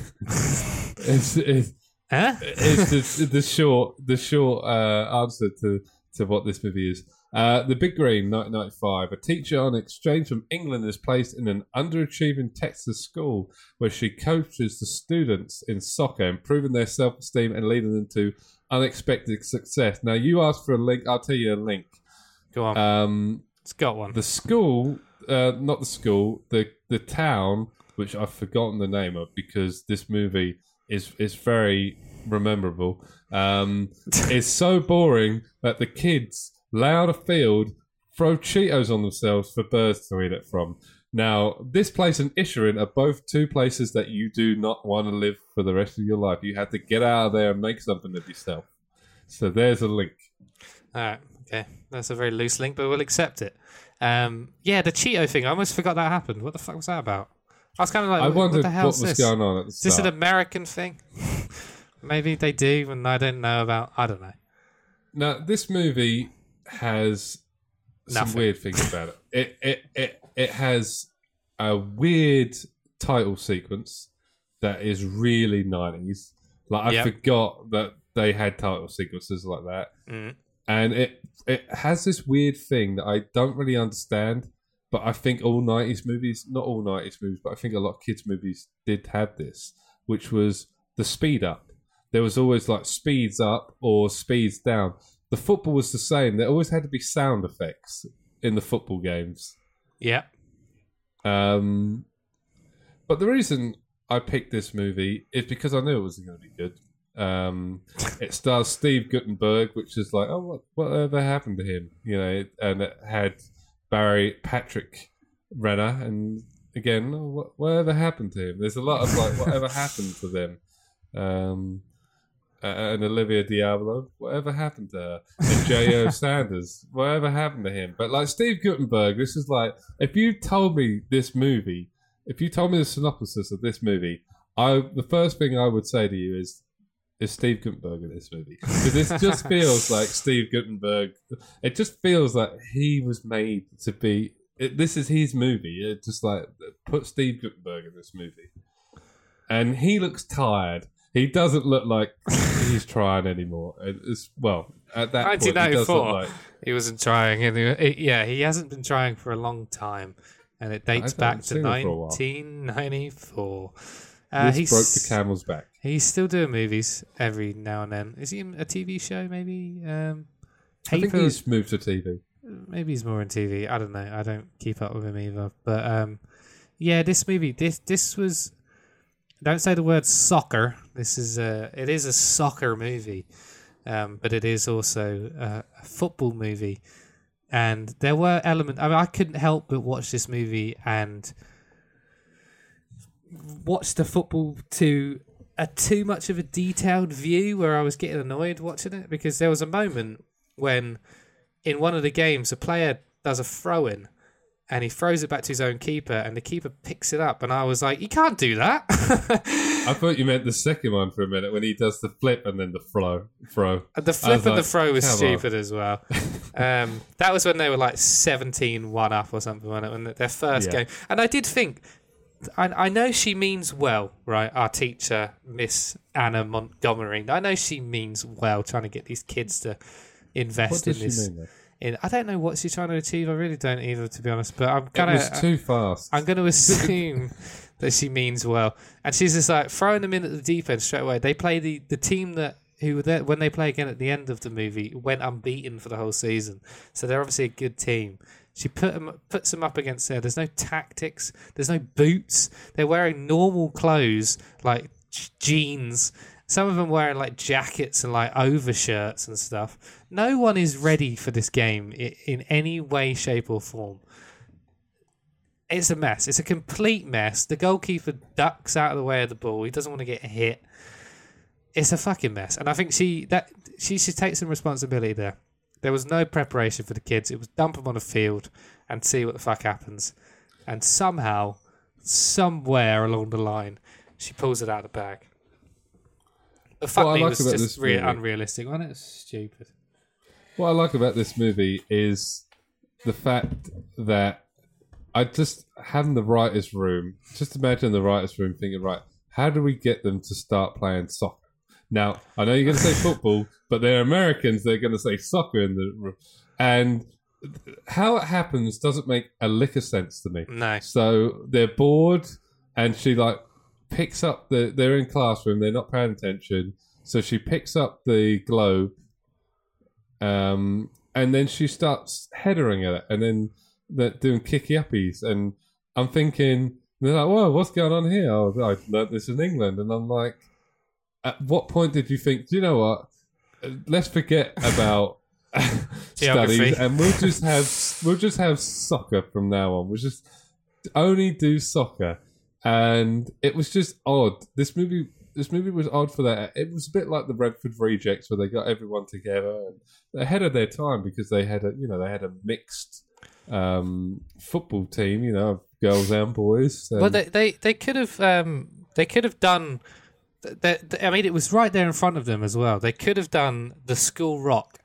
is is, Huh? is the, the short the short uh, answer to, to what this movie is. Uh, the Big Green, nineteen ninety-five. A teacher on exchange from England is placed in an underachieving Texas school where she coaches the students in soccer, improving their self-esteem and leading them to unexpected success. Now, you asked for a link. I'll tell you a link. Go on. Um, It's got one. the school, uh, not the school, the the town, which I've forgotten the name of because this movie is is very memorable. Um, is so boring that the kids lay out a field, throw Cheetos on themselves for birds to eat it from. Now, this place and Ischerin are both two places that you do not want to live for the rest of your life. You have to get out of there and make something of yourself. So there's a link. All right. Okay. That's a very loose link, but we'll accept it. Um, yeah, the Cheeto thing. I almost forgot that happened. What the fuck was that about? I was kind of like, I what, wondered what the hell what is was this? going on at the Is this start. an American thing? Maybe they do, and I don't know about. I don't know. Now, this movie has some Nothing. weird things about it. It it it it has a weird title sequence that is really nineties. Like I Yep. forgot that they had title sequences like that, Mm. and it it has this weird thing that I don't really understand. But I think all nineties movies, not all nineties movies, but I think a lot of kids' movies did have this, which was the speed up. There was always like speeds up or speeds down. The football was the same. There always had to be sound effects in the football games. Yeah. Um, but the reason I picked this movie is because I knew it wasn't going to be good. Um, it stars Steve Guttenberg, which is like, oh, what, whatever happened to him? You know, it, and it had Barry Patrick Renner, and again, oh, what, whatever happened to him? There's a lot of like, whatever happened to them? Um, uh, and Olivia Diablo, whatever happened to her? And J O Sanders, whatever happened to him? But like Steve Guttenberg, this is like, if you told me this movie, if you told me the synopsis of this movie, I the first thing I would say to you is, is Steve Guttenberg in this movie? Because this just feels like Steve Guttenberg. It just feels like he was made to be. It, this is his movie. It just like put Steve Guttenberg in this movie, and he looks tired. He doesn't look like he's trying anymore. It's, well, at that point, he does look nineteen ninety-four. like. He wasn't trying. And he, yeah, he hasn't been trying for a long time, and it dates I back haven't to seen him for a while. nineteen ninety-four. Uh, This he's broke the camel's back. he's still doing movies every now and then. Is he in a T V show? Maybe. Um, I think Paper- he's moved to T V. Maybe he's more in T V. I don't know. I don't keep up with him either. But um, yeah, this movie, this this was. Don't say the word soccer. This is a. It is a soccer movie, um, but it is also a, a football movie. And there were elements. I mean, I couldn't help but watch this movie and watch the football to a too much of a detailed view where I was getting annoyed watching it, because there was a moment when in one of the games a player does a throw-in and he throws it back to his own keeper and the keeper picks it up, and I was like, you can't do that. I thought you meant the second one for a minute when he does the flip and then the throw. throw. The flip and like, the throw was come stupid on. as well. um, that was when they were like seventeen one up or something, wasn't it? When their first Yeah. game. And I did think, I, I know she means well, right? Our teacher, Miss Anna Montgomery. I know she means well, trying to get these kids to invest What in does she this. mean then? In, I don't know what she's trying to achieve. I really don't either, to be honest. But I'm It kind was of. too fast. I'm going to assume that she means well, and she's just like throwing them in at the deep end straight away. They play the, the team that who were there when they play again at the end of the movie went unbeaten for the whole season, so they're obviously a good team. She put them, puts them up against there. There's no tactics. There's no boots. They're wearing normal clothes like jeans. Some of them wearing like jackets and like overshirts and stuff. No one is ready for this game in, in any way, shape, or form. It's a mess. It's a complete mess. The goalkeeper ducks out of the way of the ball. He doesn't want to get hit. It's a fucking mess. And I think she that she should take some responsibility there. There was no preparation for the kids. It was dump them on a field and see what the fuck happens. And somehow, somewhere along the line, she pulls it out of the bag. But fuck What I me, like it was about just this really movie- unrealistic, wasn't it? It's stupid. What I like about this movie is the fact that I just having the writers' room. Just imagine the writers' room thinking, right, how do we get them to start playing soccer? Now, I know you're going to say football, but they're Americans. They're going to say soccer in the room, and how it happens doesn't make a lick of sense to me. No. So they're bored, and she like picks up the. They're in classroom. They're not paying attention. So she picks up the globe, um, and then she starts headering at it, and then they're doing kicky uppies. And I'm thinking, they're like, "Whoa, what's going on here?" Oh, I learned this in England, and I'm like, at what point did you think? Do you know what? Uh, Let's forget about Geography. studies, and we'll just have we'll just have soccer from now on. We'll just only do soccer. And it was just odd. This movie, this movie was odd for that. It was a bit like the Redford Rejects, where they got everyone together and they're ahead of their time because they had a, you know, they had a mixed um, football team, you know, of girls and boys. And Well, they they, they could have um, they could have done. They, they, I mean, it was right there in front of them as well. They could have done the School Rock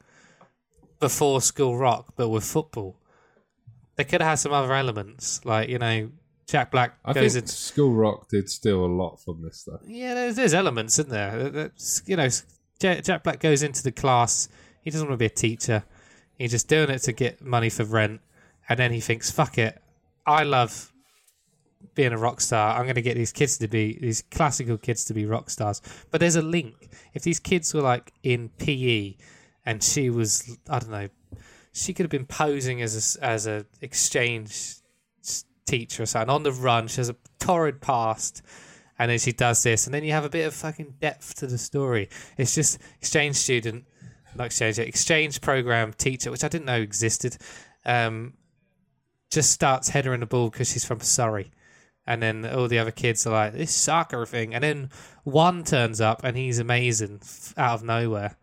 before School Rock, but with football. They could have had some other elements, like, you know, Jack Black I goes think into. School Rock did steal a lot from this stuff. Yeah, there's, there's elements in there. That's, you know, Jack, Jack Black goes into the class. He doesn't want to be a teacher. He's just doing it to get money for rent, and then he thinks, "Fuck it, I love being a rock star. I'm going to get these kids to be these classical kids to be rock stars." But there's a link. If these kids were like in P E, and she was, I don't know, she could have been posing as a, as a exchange teacher or something on the run. She has a torrid past, and then she does this, and then you have a bit of fucking depth to the story. It's just exchange student, not exchange, exchange program teacher, which I didn't know existed. Um, just starts headering the ball because she's from Surrey, and then all the other kids are like, this soccer thing, and then one turns up and he's amazing f- out of nowhere.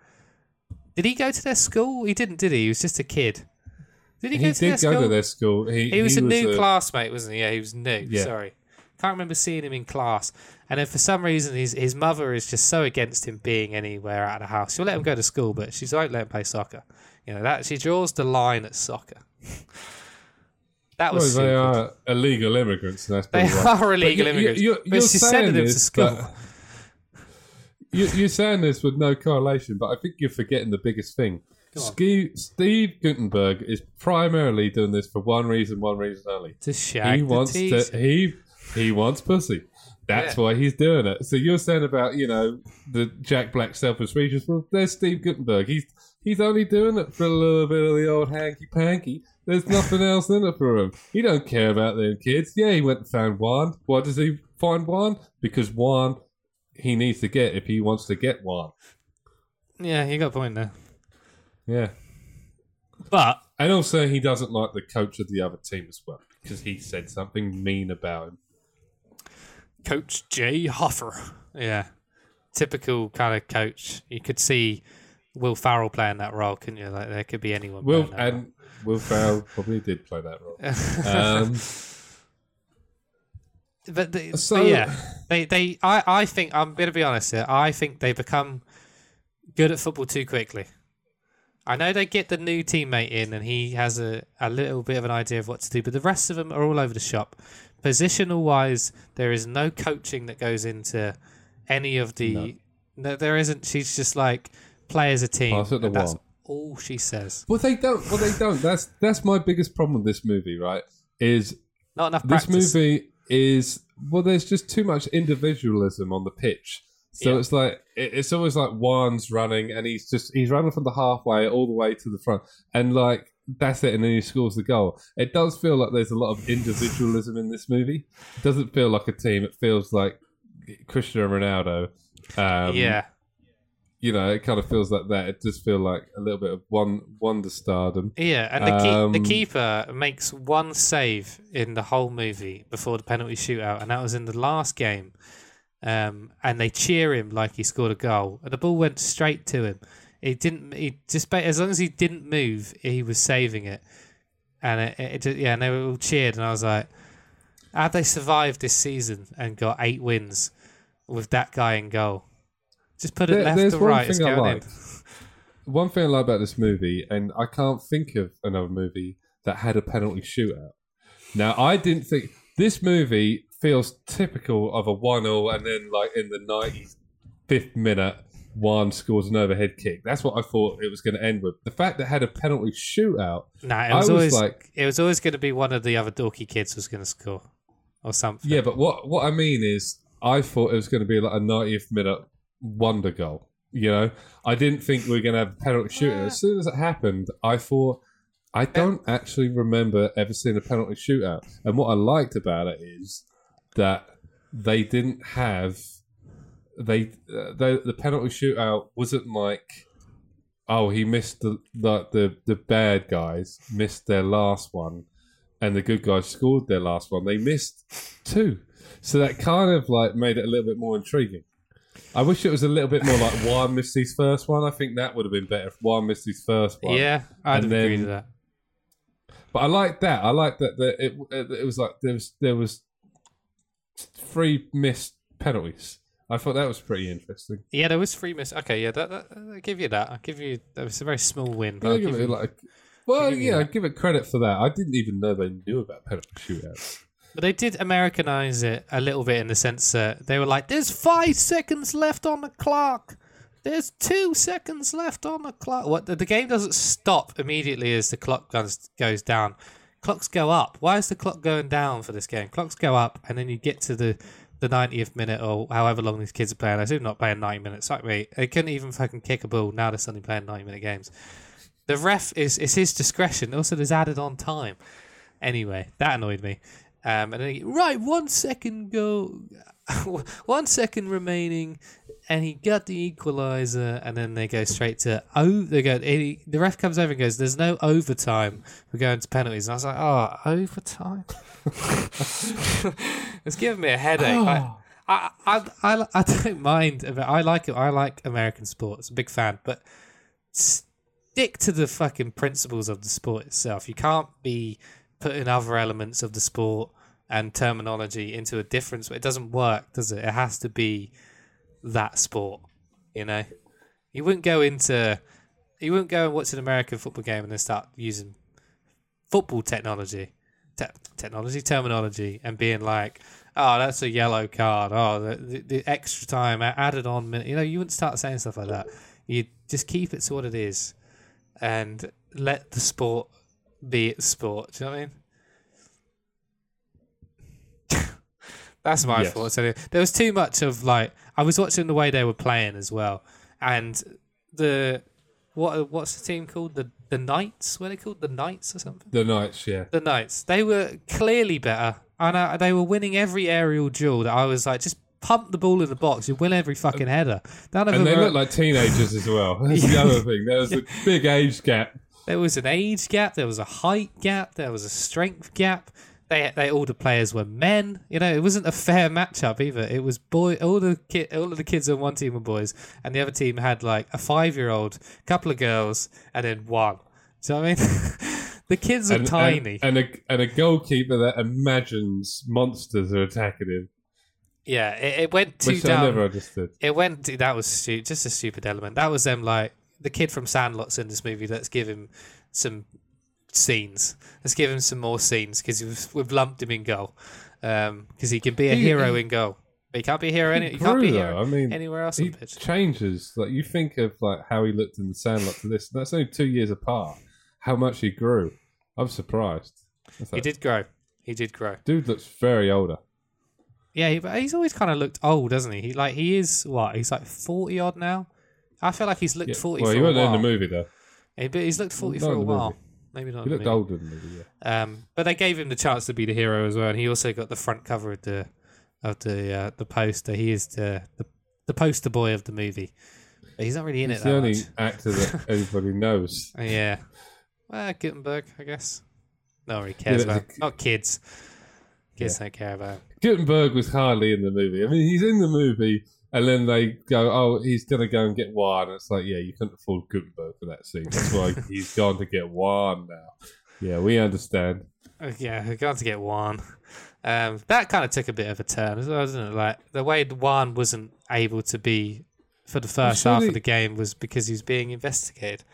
Did he go to their school? He didn't, did he? He was just a kid. Did he, He go to did their go school? to their school. He, He was he a new a- classmate, wasn't he? Yeah, he was new. Yeah. Sorry. Can't remember seeing him in class. And then for some reason, his his mother is just so against him being anywhere out of the house. She'll let him go to school, but she won't let him play soccer. You know, that she draws the line at soccer. That was Well, they stupid. are illegal immigrants. And that's They probably why. are illegal But you- immigrants. you- but you're she's saying sending him to this, school. but- You, you're saying this with no correlation, but I think you're forgetting the biggest thing. Go on. Steve, Steve Gutenberg is primarily doing this for one reason, one reason only. To shag He the wants teacher. to. He he wants pussy. That's Yeah. why he's doing it. So you're saying about, you know, the Jack Black selfish reasons. Well, there's Steve Gutenberg. He's he's only doing it for a little bit of the old hanky panky. There's nothing else in it for him. He don't care about them kids. Yeah, he went and found Juan. Why does he find Juan? Because Juan he needs to get if he wants to get Juan. Yeah, you got a point there. Yeah. But And also, he doesn't like the coach of the other team as well because he said something mean about him. Coach Jay Hoffer. Yeah. typical kind of coach. You could see Will Farrell playing that role, couldn't you? Like there could be anyone. Will playing that and role. Will Ferrell probably did play that role. Um, but, the, so but yeah, they they I, I think I'm going to be honest here. I think they become good at football too quickly. I know they get the new teammate in and he has a, a little bit of an idea of what to do, but the rest of them are all over the shop. Positional wise, there is no coaching that goes into any of the. No, no there isn't. She's just like play as a team. Pass it the that's one. all she says. Well, they don't. Well, they don't. That's that's my biggest problem with this movie. Right? Is not enough this practice. movie is well. There's just too much individualism on the pitch. So yeah. It's like it, it's always like Juan's running, and he's just he's running from the halfway all the way to the front, and like that's it, and then he scores the goal. It does feel like there's a lot of individualism in this movie. It doesn't feel like a team. It feels like Cristiano Ronaldo. Um, yeah. You know, it kind of feels like that. It just feels like a little bit of one wonder stardom. Yeah, and the, um, keep, the keeper makes one save in the whole movie before the penalty shootout, and that was in the last game. Um, and they cheer him like he scored a goal, and the ball went straight to him. He didn't. He just as long as he didn't move, he was saving it. And it, it, it just, yeah, and they were all cheered, and I was like, "Have they survived this season and got eight wins with that guy in goal?" Just put it there, left there's to one right. Thing It's I going like. in. One thing I like about this movie, and I can't think of another movie that had a penalty shootout. Now, I didn't think this movie feels typical of a one-all, and then like in the ninety-fifth minute, Juan scores an overhead kick. That's what I thought it was going to end with. The fact that it had a penalty shootout, nah, it was, I was always like, it was always going to be one of the other dorky kids was going to score or something. Yeah, but what what I mean is, I thought it was going to be like a ninetieth minute wonder goal. You know, I didn't think we were going to have a penalty shootout. As soon as it happened, I thought, I don't actually remember ever seeing a penalty shootout. And what I liked about it is that they didn't have they uh, the the penalty shootout wasn't like, oh, he missed the the the, the bad guys missed their last one, and the good guys scored their last one. They missed two, so that kind of like made it a little bit more intriguing. I wish it was a little bit more like Juan missed his first one. I think that would have been better if Juan missed his first one. Yeah, I'd and agree then, to that. But I like that. I like that. that it, it it was like there was there was three missed penalties. I thought that was pretty interesting. Yeah, there was three miss. Okay, yeah, that, that, I'll give you that. I'll give you. That was a very small win. But I'll I'll give give it you, like, well, give you yeah, I that. give it credit for that. I didn't even know they knew about penalty shootouts. But they did Americanize it a little bit in the sense that they were like, "There's five seconds left on the clock. There's two seconds left on the clock." What the, the game doesn't stop immediately as the clock goes goes down. Clocks go up. Why is the clock going down for this game? Clocks go up, and then you get to the the ninetieth minute or however long these kids are playing. I assume not playing ninety minutes. Like me, they couldn't even fucking kick a ball. Now they're suddenly playing ninety minute games. The ref is it's his discretion. Also, there's added on time. Anyway, that annoyed me. Um, and then he, right, one second go, one second remaining, and he got the equalizer, and then they go straight to oh, they go. He, the ref comes over and goes, "There's no overtime. We're going to penalties." And I was like, "Oh, overtime." It's giving me a headache. Oh. I, I, I, I, I don't mind. I like it. I like American sports. I'm a big fan, but stick to the fucking principles of the sport itself. You can't be putting other elements of the sport and terminology into a difference. It doesn't work, does it? It has to be that sport, you know? You wouldn't go into... You wouldn't go and watch an American football game and then start using football technology, te- technology, terminology, and being like, oh, that's a yellow card. Oh, the, the, the extra time added on. Minute. You know, you wouldn't start saying stuff like that. You just keep it to what it is and let the sport be its sport. Do you know what I mean? That's my Yes. thoughts. Anyway, there was too much of like I was watching the way they were playing as well, and the what what's the team called? The the Knights? What are they called? The Knights or something? The Knights, yeah. The Knights. They were clearly better, and uh, they were winning every aerial duel. That I was like, just pump the ball in the box, you win every fucking header. None of And them they were- look like teenagers as well. That's the other thing. There was a big age gap. There was an age gap. There was a height gap. There was a strength gap. they they all the players were men. You know, it wasn't a fair matchup either. It was boy all the kid all of the kids on one team were boys, and the other team had like a five year old, couple of girls, and then one. So I mean, the kids are and, tiny, and, and a and a goalkeeper that imagines monsters are attacking him. Yeah, it, it went too Which down. I never understood. It went. That was stu- just a stupid element. That was them like the kid from Sandlot's in this movie. Let's give him some scenes. Let's give him some more scenes because we've, we've lumped him in goal because um, he can be a He- hero he- in goal. But he can't be a hero. Any, He he can't be a grew, hero though. I mean, anywhere else on He the pitch. changes. Like you think of like how he looked in the Sandlot to this. That's only two years apart. How much he grew. I'm surprised. That's He like, did grow. He did grow. Dude looks very older. Yeah, he, but he's always kind of looked old, doesn't he? He like he is what? He's like forty odd now. I feel like he's looked Yeah. forty Well, for he a wasn't while. in the movie though. He- but he's looked forty Not for in a the while. movie. Maybe not. He in the looked movie. older in the movie. Yeah. Um, but they gave him the chance to be the hero as well, and he also got the front cover of the of the uh, the poster. He is the, the the poster boy of the movie. But he's not really in He's it the that only much. actor that everybody knows. Uh, yeah, well, Gutenberg, I guess. No one really cares Yeah, about that's him. Not kids. Kids Yeah. don't care about him. Gutenberg was hardly in the movie. I mean, he's in the movie, and then they go, "Oh, he's going to go and get Juan." It's like, yeah, you couldn't afford Gutenberg for that scene. That's why he's gone to get Juan now. Yeah, we understand. Uh, yeah, we're going to get Juan. Um, that kind of took a bit of a turn as well, didn't it? Like the way Juan wasn't able to be for the first Well, half surely- of the game was because he was being investigated.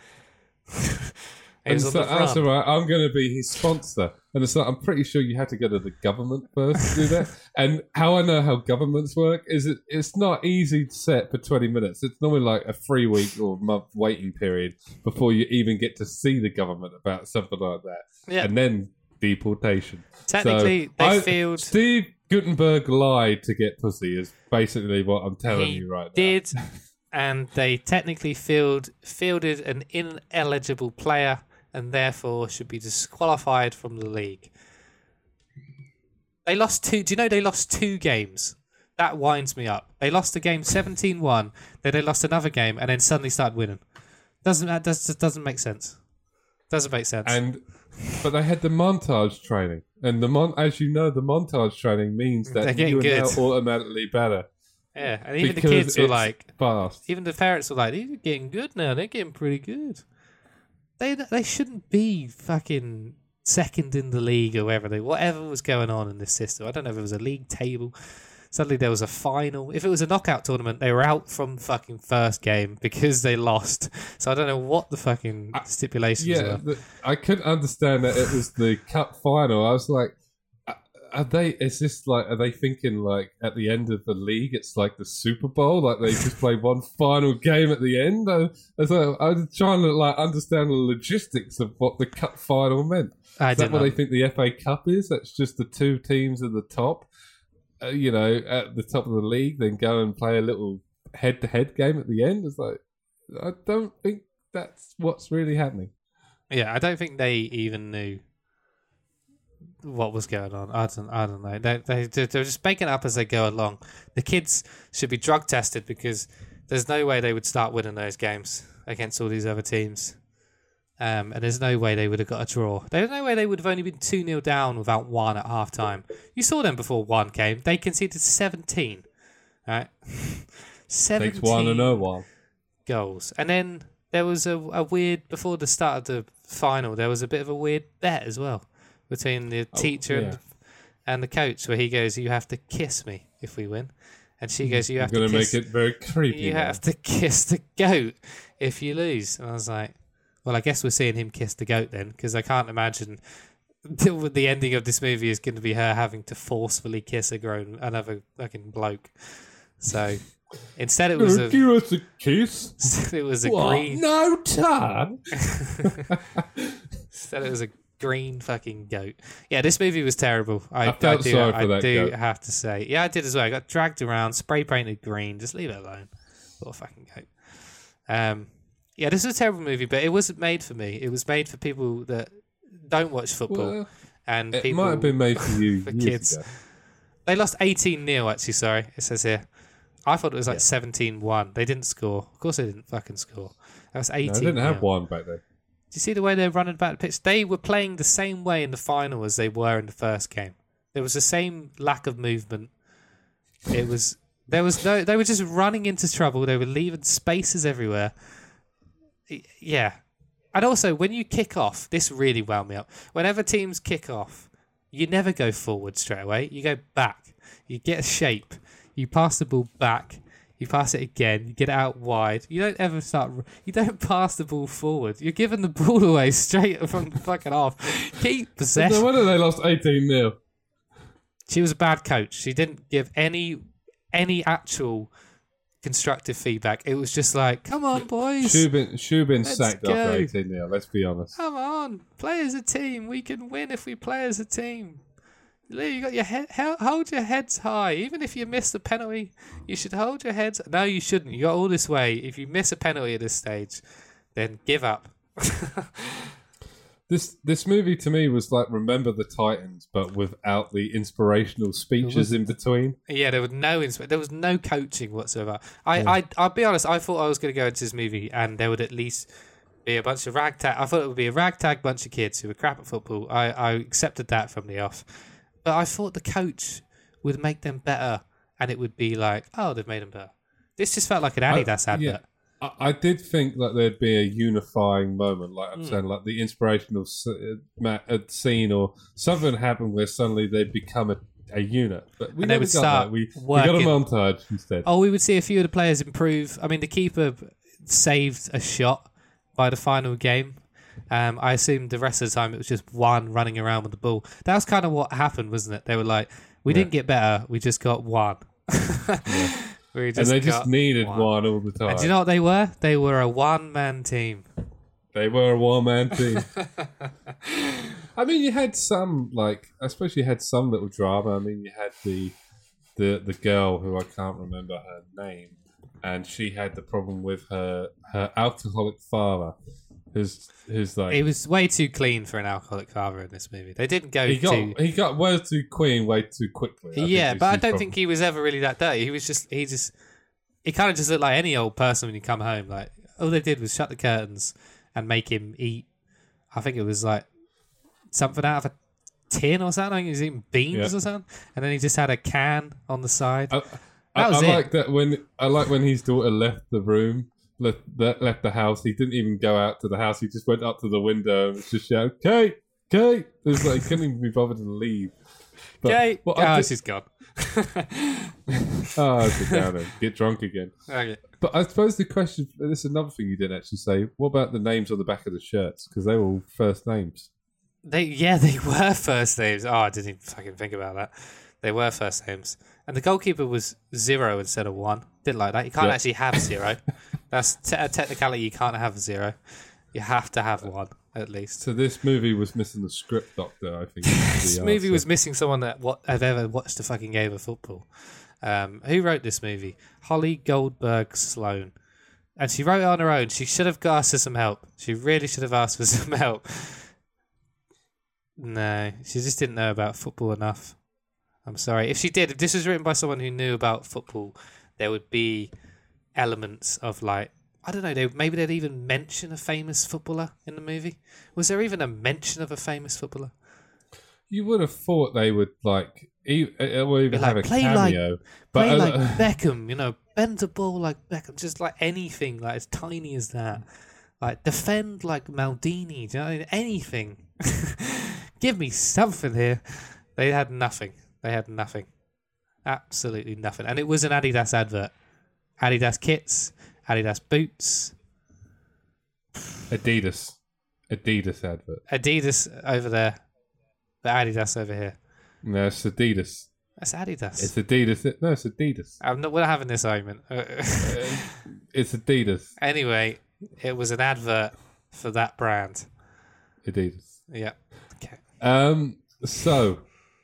He And was it's on like, the that's run. all right. I'm going to be his sponsor. And it's like, I'm pretty sure you had to go to the government first to do that. And how I know how governments work is it, it's not easy to set for twenty minutes. It's normally like a three week or month waiting period before you even get to see the government about something like that. Yeah. And then deportation. Technically, So, they I- failed. Steve Gutenberg lied to get pussy is basically what I'm telling He you right now. did, and they technically field, fielded an ineligible player and therefore should be disqualified from the league. They lost two. Do you know they lost two games? That winds me up. They lost a game seventeen one, then they lost another game, and then suddenly started winning. Doesn't that does, just doesn't make sense? Doesn't make sense. And but they had the montage training, and the mon as you know, the montage training means They're that getting you are good. now automatically better. yeah, and even the because kids were it's like, fast. even the parents were like, they're getting good now. They're getting pretty good. They they shouldn't be fucking second in the league or whatever they whatever was going on in this system. I don't know if it was a league table. Suddenly there was a final. If it was a knockout tournament, they were out from fucking first game because they lost. So I don't know what the fucking stipulations Yeah, were. the, I couldn't understand that it was the cup final. I was like, are they? Is this like? Are they thinking like at the end of the league, it's like the Super Bowl? Like they just play one final game at the end? I, I was, like, I was trying to like understand the logistics of what the cup final meant. I Is that didn't what know. they think the F A Cup is? That's just the two teams at the top, uh, you know, at the top of the league, then go and play a little head-to-head game at the end. It's like, I don't think that's what's really happening. Yeah, I don't think they even knew what was going on. I don't, I don't know. They, they, they're just making it up as they go along. The kids should be drug tested because there's no way they would start winning those games against all these other teams. Um, and there's no way they would have got a draw. There's no way they would have only been two nil down without one at half time. You saw them before one came. They conceded seventeen. Right? seventeen Takes one and no one. goals. And then there was a, a weird, before the start of the final, there was a bit of a weird bet as well between the teacher yeah. and, and the coach where he goes, you have to kiss me if we win. And she goes, you I'm have going to to kiss make it very creepy. you now. have to kiss the goat if you lose. And I was like, well, I guess we're seeing him kiss the goat then, because I can't imagine the, the ending of this movie is going to be her having to forcefully kiss a grown another fucking bloke. So instead, it was a Give us a kiss. instead it was a What? green. No tongue. Instead, it was a green fucking goat. Yeah, this movie was terrible. I, I felt do, sorry for I that do goat. have to say. Yeah, I did as well. I got dragged around, spray painted green. Just leave it alone. What a fucking goat. Um, yeah, this is a terrible movie, but it wasn't made for me. It was made for people that don't watch football Well, and it people. might have been made for you for years kids. ago. They lost eighteen nil. Actually, sorry, it says here. I thought it was like Yeah. seventeen one. They didn't score. Of course, they didn't fucking score. That was eighteen. No, I didn't have nil. one back then. Do you see the way they're running back the pitch? They were playing the same way in the final as they were in the first game. There was the same lack of movement. It was there was no. They were just running into trouble. They were leaving spaces everywhere. Yeah, and also when you kick off, this really wound me up. Whenever teams kick off, you never go forward straight away. You go back. You get a shape. You pass the ball back. You pass it again. You get it out wide. You don't ever start. You don't pass the ball forward. You're giving the ball away straight from the fucking off. Keep possession. No wonder they lost eighteen nil. She was a bad coach. She didn't give any any actual constructive feedback. It was just like, come on, boys. Shubin, Shubin Let's sacked go. after eighteen nil. Let's be honest. Come on, play as a team. We can win if we play as a team. You got your head. Hold your heads high. Even if you miss the penalty, you should hold your heads. No, you shouldn't. You got all this way. If you miss a penalty at this stage, then give up. This this movie to me was like Remember the Titans, but without the inspirational speeches in between. Yeah, there was no insp- there was no coaching whatsoever. I, Yeah. I I'll be honest. I thought I was going to go into this movie and there would at least be a bunch of ragtag. I thought it would be a ragtag bunch of kids who were crap at football. I, I accepted that from the off, but I thought the coach would make them better, and it would be like, oh, they've made them better. This just felt like an Adidas I- advert. yeah. I, I did think that there'd be a unifying moment, like I'm Mm. saying, like the inspirational s- uh, ma- uh, scene or something happened where suddenly they'd become a, a unit. But we And they never would got start that. We, we got a working- montage instead. Oh, we would see a few of the players improve. I mean, the keeper saved a shot by the final game. Um, I assumed the rest of the time it was just one running around with the ball. That was kind of what happened, wasn't it? They were like, we Yeah. didn't get better, we just got one. We And they just got needed one. one all the time. And do you know what they were? They were a one-man team. They were a one-man team. I mean, you had some, like, I suppose you had some little drama. I mean, you had the the the girl who I can't remember her name, and she had the problem with her her alcoholic father, who's who's like He was way too clean for an alcoholic father in this movie. They didn't go he got too... he got way too clean way too quickly. I think Yeah, is but I his don't problem. think he was ever really that dirty. He was just, he just, he kind of just looked like any old person when you come home. Like, all they did was shut the curtains and make him eat. I think it was like something out of a tin or something. He was eating beans Yeah. or something, and then he just had a can on the side. I, That I, was I it. like that when I like when his daughter left the room, left that left the house. He didn't even go out to the house. He just went up to the window and was just shouting, "Kate, Kate!" It was like he couldn't even be bothered to leave. But Okay, what oh, I did- she's gone. oh, sit down and get drunk again. Okay. But I suppose the question, this is another thing you didn't actually say. What about the names on the back of the shirts? Because they were all first names. They, yeah, they were first names. Oh, I didn't even fucking think about that. They were first names. And the goalkeeper was zero instead of one. Didn't like that. You can't Yeah. actually have zero. That's te- a technicality. You can't have zero. You have to have one, at least. So this movie was missing the script doctor, I think. is This the movie answer. was missing someone that what had ever watched a fucking game of football. Um, who wrote this movie? Holly Goldberg Sloan. And she wrote it on her own. She should have asked for some help. She really should have asked for some help. No, she just didn't know about football enough. I'm sorry. If she did, if this was written by someone who knew about football, there would be elements of like, I don't know, they, maybe they'd even mention a famous footballer in the movie. Was there even a mention of a famous footballer? You would have thought they would like, e- uh, or even Be have like, a play like- cameo. Play uh, like Beckham, you know, bend the ball like Beckham, just like anything, like as tiny as that. Like defend like Maldini, do you know, anything. Give me something here. They had nothing. They had nothing. Absolutely nothing. And it was an Adidas advert. Adidas kits, Adidas boots, Adidas, Adidas advert. Adidas over there, but Adidas over here. No, it's Adidas. That's Adidas. It's Adidas. No, it's Adidas. I'm not, we're not having this argument. It's Adidas. Anyway, it was an advert for that brand. Adidas. Yeah. Okay. Um. So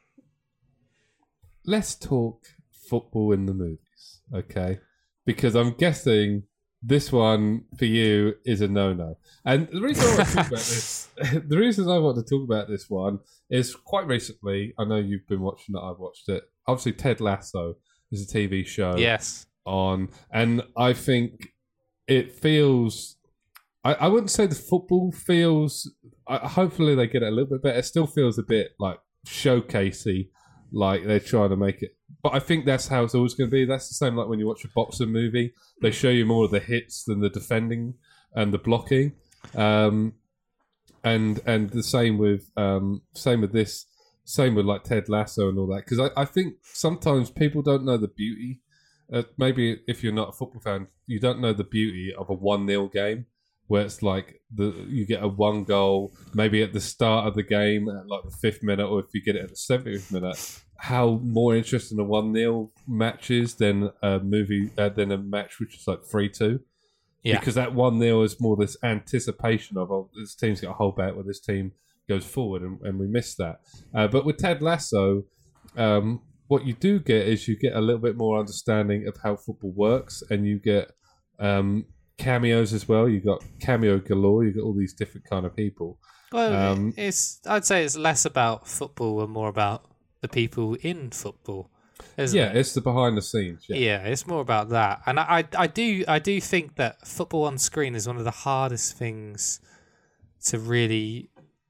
let's talk football in the movies, okay? Because I'm guessing this one for you is a no-no. And the reason I want to talk about this, the reason I want to talk about this one is quite recently. I know you've been watching it. I've watched it. Obviously, Ted Lasso is a T V show. Yes. On, and I think it feels I, I wouldn't say the football feels. I, hopefully, they get it a little bit better. It still feels a bit like showcasey, like they're trying to make it. But I think that's how it's always going to be. That's the same like when you watch a boxing movie. They show you more of the hits than the defending and the blocking. Um, and and the same with um, same with this. Same with like Ted Lasso and all that. Because I, I think sometimes people don't know the beauty. Uh, maybe if you're not a football fan, you don't know the beauty of a one nil game. Where it's like the you get a one goal, maybe at the start of the game, at like the fifth minute, or if you get it at the seventieth minute. How more interesting a one nil match is than a movie uh, than a match which is like three two. Yeah. Because that one nil is more this anticipation of oh, this team's got a hold back where this team goes forward, and, and we miss that. Uh, but with Ted Lasso, um, what you do get is you get a little bit more understanding of how football works, and you get. Um, cameos as well. You got cameo galore. You got all these different kind of people. Well, um, it's I'd say it's less about football and more about the people in football. Isn't yeah, it? It's the behind the scenes. Yeah. yeah, it's more about that. And I, I, I do, I do think that football on screen is one of the hardest things to really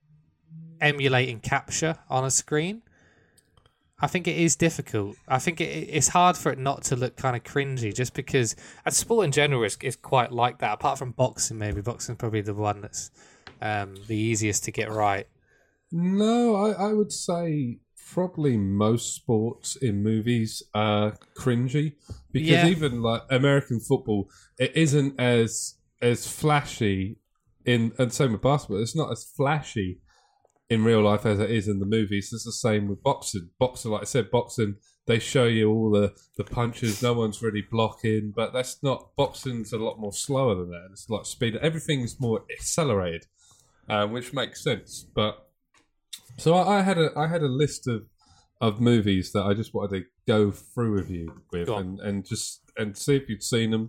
emulate and capture on a screen. I think it is difficult. I think it, it's hard for it not to look kind of cringy, just because and sport in general is, is quite like that. Apart from boxing, maybe boxing is probably the one that's um, the easiest to get right. No, I, I would say probably most sports in movies are cringy because yeah. even like American football, it isn't as as flashy in and same with basketball. It's not as flashy in real life as it is in the movies. It's the same with boxing. Boxing, like I said, boxing, they show you all the, the punches. No one's really blocking, but that's not... Boxing's a lot more slower than that. It's like speed. Everything's more accelerated, um, which makes sense. But so I, I had a I had a list of, of movies that I just wanted to go through with you with and, and just and see if you'd seen them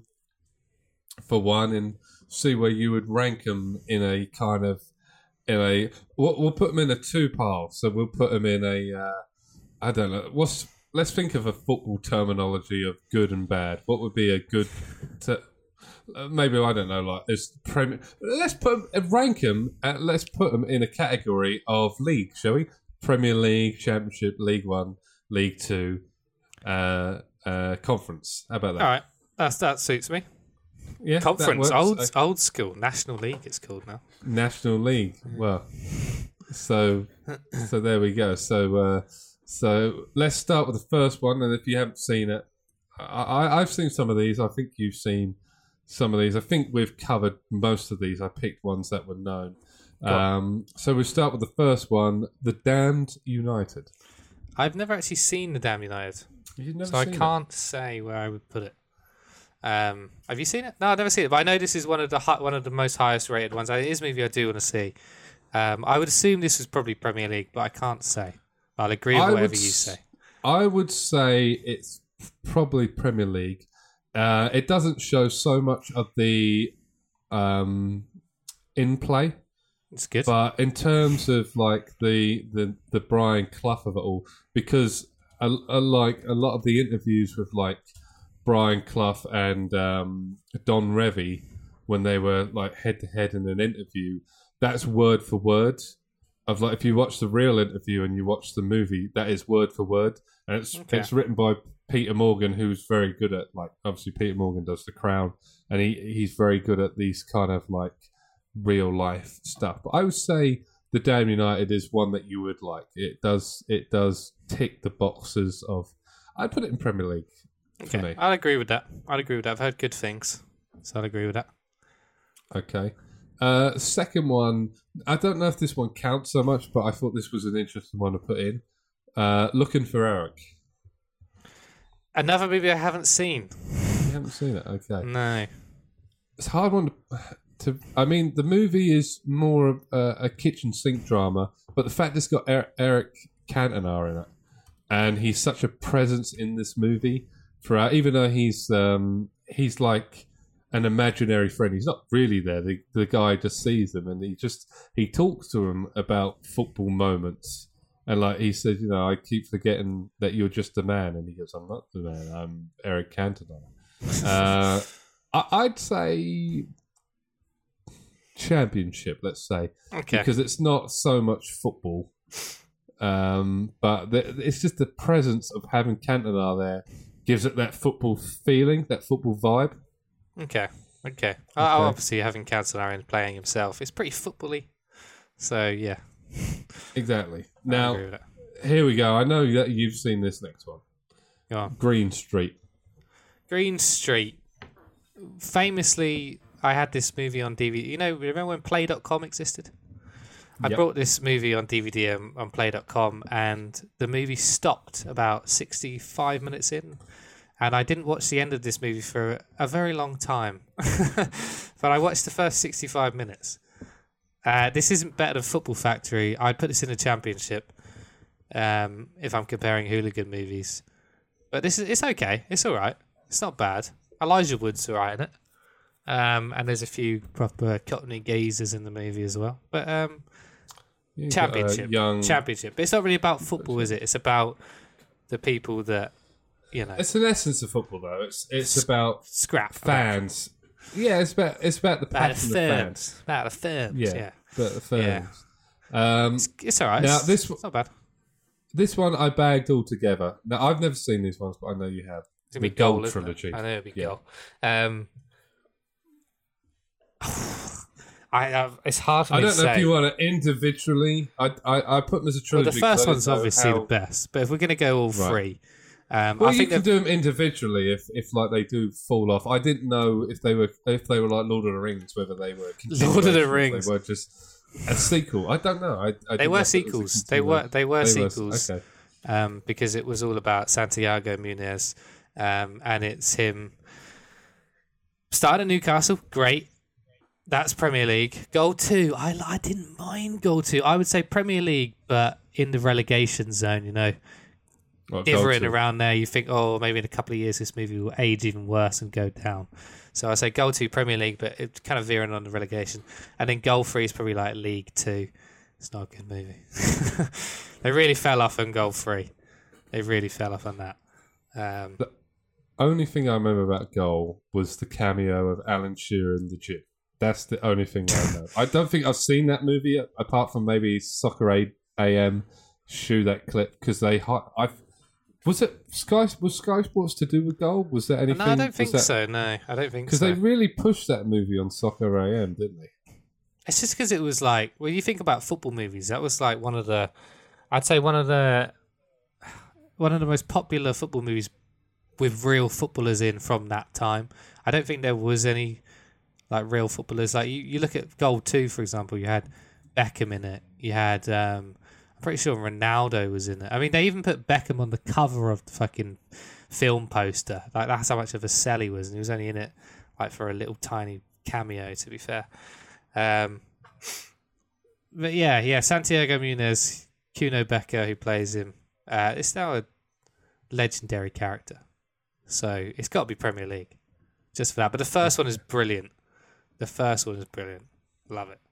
for one, and see where you would rank them in a kind of In a, we'll, we'll put them in a two pile. So we'll put them in a, uh, I don't know. What's let's think of a football terminology of good and bad. What would be a good? Te- uh, maybe I don't know. Like it's Premier. Let's put them, rank them. Uh, let's put them in a category of league, shall we? Premier League, Championship, League One, League Two, uh, uh, Conference. How about that? All right, that's that suits me. Yeah, Conference, old uh, old school, National League. It's called now. National League. Well, so so there we go. So uh, so let's start with the first one. And if you haven't seen it, I, I, I've seen some of these. I think you've seen some of these. I think we've covered most of these. I picked ones that were known. Um, so we'll start with the first one: The Damned United. I've never actually seen The Damned United, You've never so seen I can't it? say where I would put it. Um, have you seen it? No, I've never seen it, but I know this is one of the hi- one of the most highest rated ones. It is a movie I do want to see. Um, I would assume this was probably Premier League, but I can't say. I'll agree with I whatever would, you say. I would say it's probably Premier League. Uh, it doesn't show so much of the um, in play. It's good, but in terms of like the the the Brian Clough of it all, because I, I like a lot of the interviews with like Brian Clough and um, Don Revy when they were like head to head in an interview. That's word for word. Of like, if you watch the real interview and you watch the movie, that is word for word, and it's okay. It's written by Peter Morgan, who's very good at like obviously Peter Morgan does The Crown, and he he's very good at these kind of like real life stuff. But I would say The Damned United is one that you would like. It does it does tick the boxes of. I'd put it in Premier League. Okay, for me. I'd agree with that. I'd agree with that. I've heard good things, so I'd agree with that. Okay. Uh, second one, I don't know if this one counts so much, but I thought this was an interesting one to put in. Uh, Looking for Eric. Another movie I haven't seen. You haven't seen it? Okay. No. It's a hard one to... to I mean, the movie is more of a, a kitchen sink drama, but the fact it's got er- Eric Cantona in it, and he's such a presence in this movie throughout, even though he's um, he's like an imaginary friend. He's not really there. The the guy just sees him, and he just he talks to him about football moments. And like he says, you know, I keep forgetting that you're just a man. And he goes, I'm not the man. I'm Eric Cantona. uh, I, I'd say championship, let's say, Okay. because it's not so much football, um, but the, it's just the presence of having Cantona there gives it that football feeling, that football vibe. Okay. Okay. Oh, obviously, having Cantona in playing himself, it's pretty football-y. So, yeah. Exactly. I Now, agree with that. here we go. I know that you've seen this next one. Go on. Green Street. Green Street. Famously, I had this movie on D V D. You know, remember when Play dot com existed? I Yep. brought this movie on D V D on, on Play dot com, and the movie stopped about sixty-five minutes in. And I didn't watch the end of this movie for a very long time. But I watched the first sixty-five minutes. Uh, this isn't better than Football Factory. I'd put this in a championship um, if I'm comparing hooligan movies. But this is it's okay. It's all right. It's not bad. Elijah Wood's all right in it. Um, and there's a few proper Cockney geezers in the movie as well. But um, You've got a championship. young. Championship. But it's not really about football, is it? It's about the people that, you know, It's an essence of football, though. It's it's about scrap. fans. Yeah, it's about it's about the About the passion of fans. firms. About the firms, Yeah, yeah. but the fans. Yeah. Um, It's, it's all right. Now, it's, this- it's not bad. this one I bagged all together. Now I've never seen these ones, but I know you have. It's gonna The be goal, Gold isn't it? trilogy. I know it'll be Yeah. goal. Um, I have, it's hard for I me don't to know say. if you want it individually. I I, I put them as a well, trilogy. the 'cause first I one's didn't know obviously how- the best, but if we're going to go all Right. three, um, Well, I you think can they're- do them individually if, if like they do fall off. I didn't know if they were if they were like Lord of the Rings, whether they were Lord of the continuations, Rings. They were just a sequel. I don't know. I, I they didn't know were if it was a sequels. They were continuation. they were They were- sequels okay. um, because it was all about Santiago Munez, um, and it's him started at Newcastle. Great. That's Premier League. Goal two. I, I didn't mind goal two. I would say Premier League, but in the relegation zone, you know. What, Dithering Gold two? around there, you think, oh, maybe in a couple of years this movie will age even worse and go down. So I say goal two, Premier League, but it's kind of veering on the relegation. And then goal three is probably like League Two. It's not a good movie. They really fell off on goal three. They really fell off on that. Um, Only thing I remember about Goal was the cameo of Alan Shearer in the gym. That's the only thing I know. I don't think I've seen that movie yet, apart from maybe Soccer A M shoe that clip because they. hi- I was it Sky was Sky Sports to do with Goal? Was there anything? no, I don't think was that, so. No, I don't think Because so. they really pushed that movie on Soccer A M, didn't they? It's just because it was like, when you think about football movies, that was like one of the, I'd say one of the, one of the most popular football movies with real footballers in from that time. I don't think there was any like real footballers. Like you, you look at Goal Two, for example. You had Beckham in it. You had, um, I'm pretty sure Ronaldo was in it. I mean, they even put Beckham on the cover of the fucking film poster. Like that's how much of a sell he was, and he was only in it like for a little tiny cameo. To be fair. Um, but yeah, yeah, Santiago Munez, Kuno Becker, who plays him, uh, it's now a legendary character. So it's got to be Premier League, just for that. But the first one is brilliant. The first one is brilliant. Love it.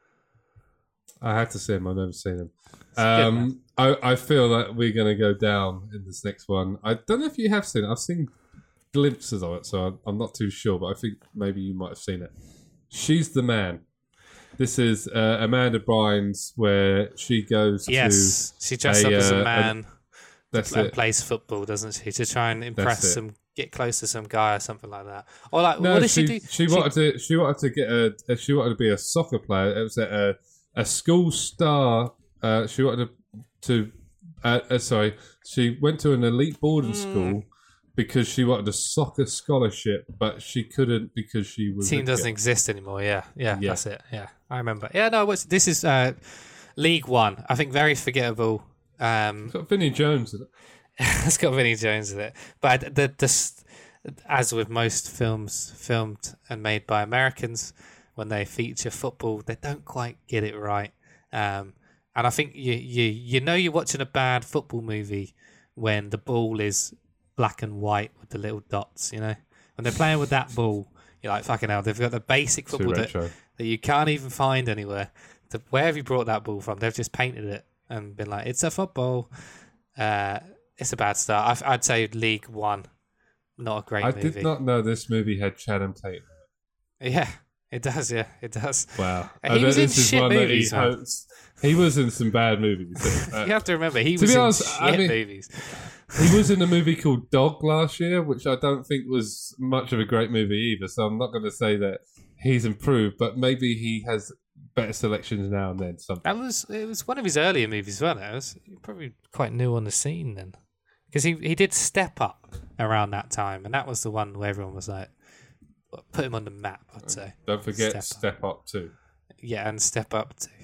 I had to see him. I've never seen him. It's good, man. Um, I, I feel that we're going to go down in this next one. I don't know if you have seen it. I've seen glimpses of it, so I'm, I'm not too sure, but I think maybe you might have seen it. She's the Man. This is uh, Amanda Bynes, where she goes Yes, she dresses a, up as uh, a a- man to... That's and it. plays football, doesn't she? To try and impress it. some, get close to some guy or something like that. Or like, No, what does she, she, do? she wanted to. She wanted to get a. She wanted to be a soccer player. It was a a school star. Uh, she wanted to. to uh, uh, sorry, she went to an elite boarding Hmm. school because she wanted a soccer scholarship, but she couldn't because she was. Team a doesn't girl. exist anymore. Yeah, yeah, Yeah. that's it. Yeah, I remember. Yeah, no, what's, this is uh, League One. I think very forgettable. Um, It's got Vinnie Jones in it. it's got Vinnie Jones in it, but the, the s- as with most films filmed and made by Americans, when they feature football, they don't quite get it right. Um, and I think you you you know you're watching a bad football movie when the ball is black and white with the little dots. You know, when they're playing with that ball, you're like, fucking hell, they've got the basic Too football that, retro. that you can't even find anywhere. To, where have you brought that ball from? They've just painted it and been like, it's a football. Uh, it's a bad start. I've, I'd say League One, not a great I movie. did not know this movie had Channing Tatum. Yeah, It does, yeah, it does. Wow. He I bet was in this is shit one that movies, he man. hopes. He was in some bad movies. Uh, You have to remember, he To was be in honest, shit I mean- movies. He was in a movie called Dog last year, which I don't think was much of a great movie either. So I'm not going to say that he's improved, but maybe he has better selections now and then. Something. That was it was one of his earlier movies, wasn't it? It was probably quite new on the scene then, because he he did Step Up around that time, and that was the one where everyone was like, put him on the map. I'd say. Don't forget Step Step, Up too. Yeah, and Step Up too.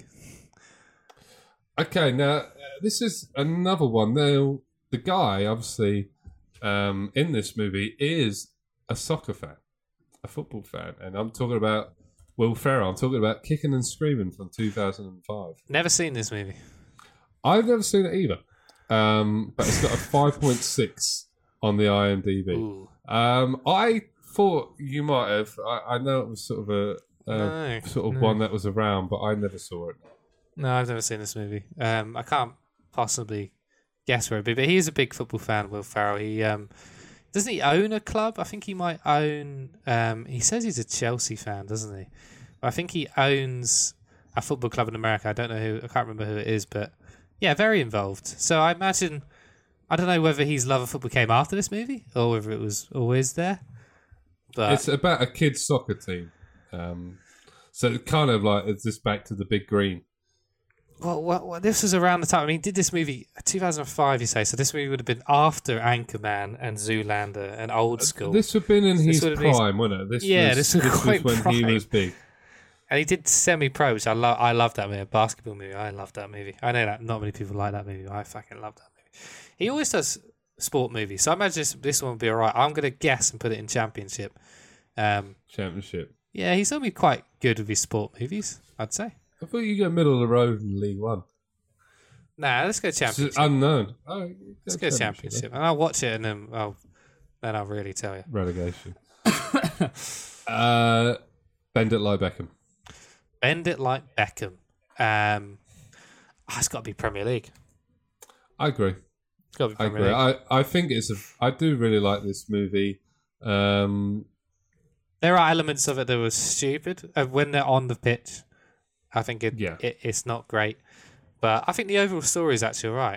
Okay, now uh, this is another one. Now the guy, obviously, um, in this movie is a soccer fan, a football fan, and I'm talking about Will Ferrell. I'm talking about Kicking and Screaming from two thousand five. Never seen this movie. I've never seen it either, um, but it's got a five point six on the IMDb. Ooh. Um, I thought you might have. I, I know it was sort of a, a No, sort of no. one that was around, but I never saw it. No, I've never seen this movie. Um, I can't possibly guess where it'd be, but he is a big football fan, Will Ferrell. He um, doesn't he own a club? I think he might own. Um, he says he's a Chelsea fan, doesn't he? I think he owns a football club in America. I don't know who. I can't remember who it is, but yeah, very involved. So I imagine. I don't know whether his love of football came after this movie or whether it was always there. But It's about a kids' soccer team. Um, so it's kind of like it's just back to the big green. Well, well, well, this was around the time. I mean, he did this movie two thousand five, you say. So this movie would have been after Anchorman and Zoolander and Old School. This would have been in This his would have been- prime, wouldn't it? This Yeah, was, this was this quite was when prime. he was big. And he did Semi-Pro, which I love. I love that movie. A basketball movie. I love that movie. I know that not many people like that movie. I fucking love that movie. He always does sport movies. So I imagine this, this one will be all right. I'm going to guess and put it in Championship. Um, Championship. yeah, he's normally quite good with his sport movies, I'd say. I thought you go middle of the road in League One. Nah, let's go It's Championship. unknown. Oh, go let's go Championship. And I'll watch it and then I'll, then I'll really tell you. Relegation. uh, Bend It Like Beckham. Bend It Like Beckham. Um, oh, it's got to be Premier League. I agree. It's got to be I Premier agree. League. I, I think it's a. I do really like this movie. Um, There are elements of it that were stupid uh, when they're on the pitch. I think it, Yeah. it it's not great, but I think the overall story is actually all right.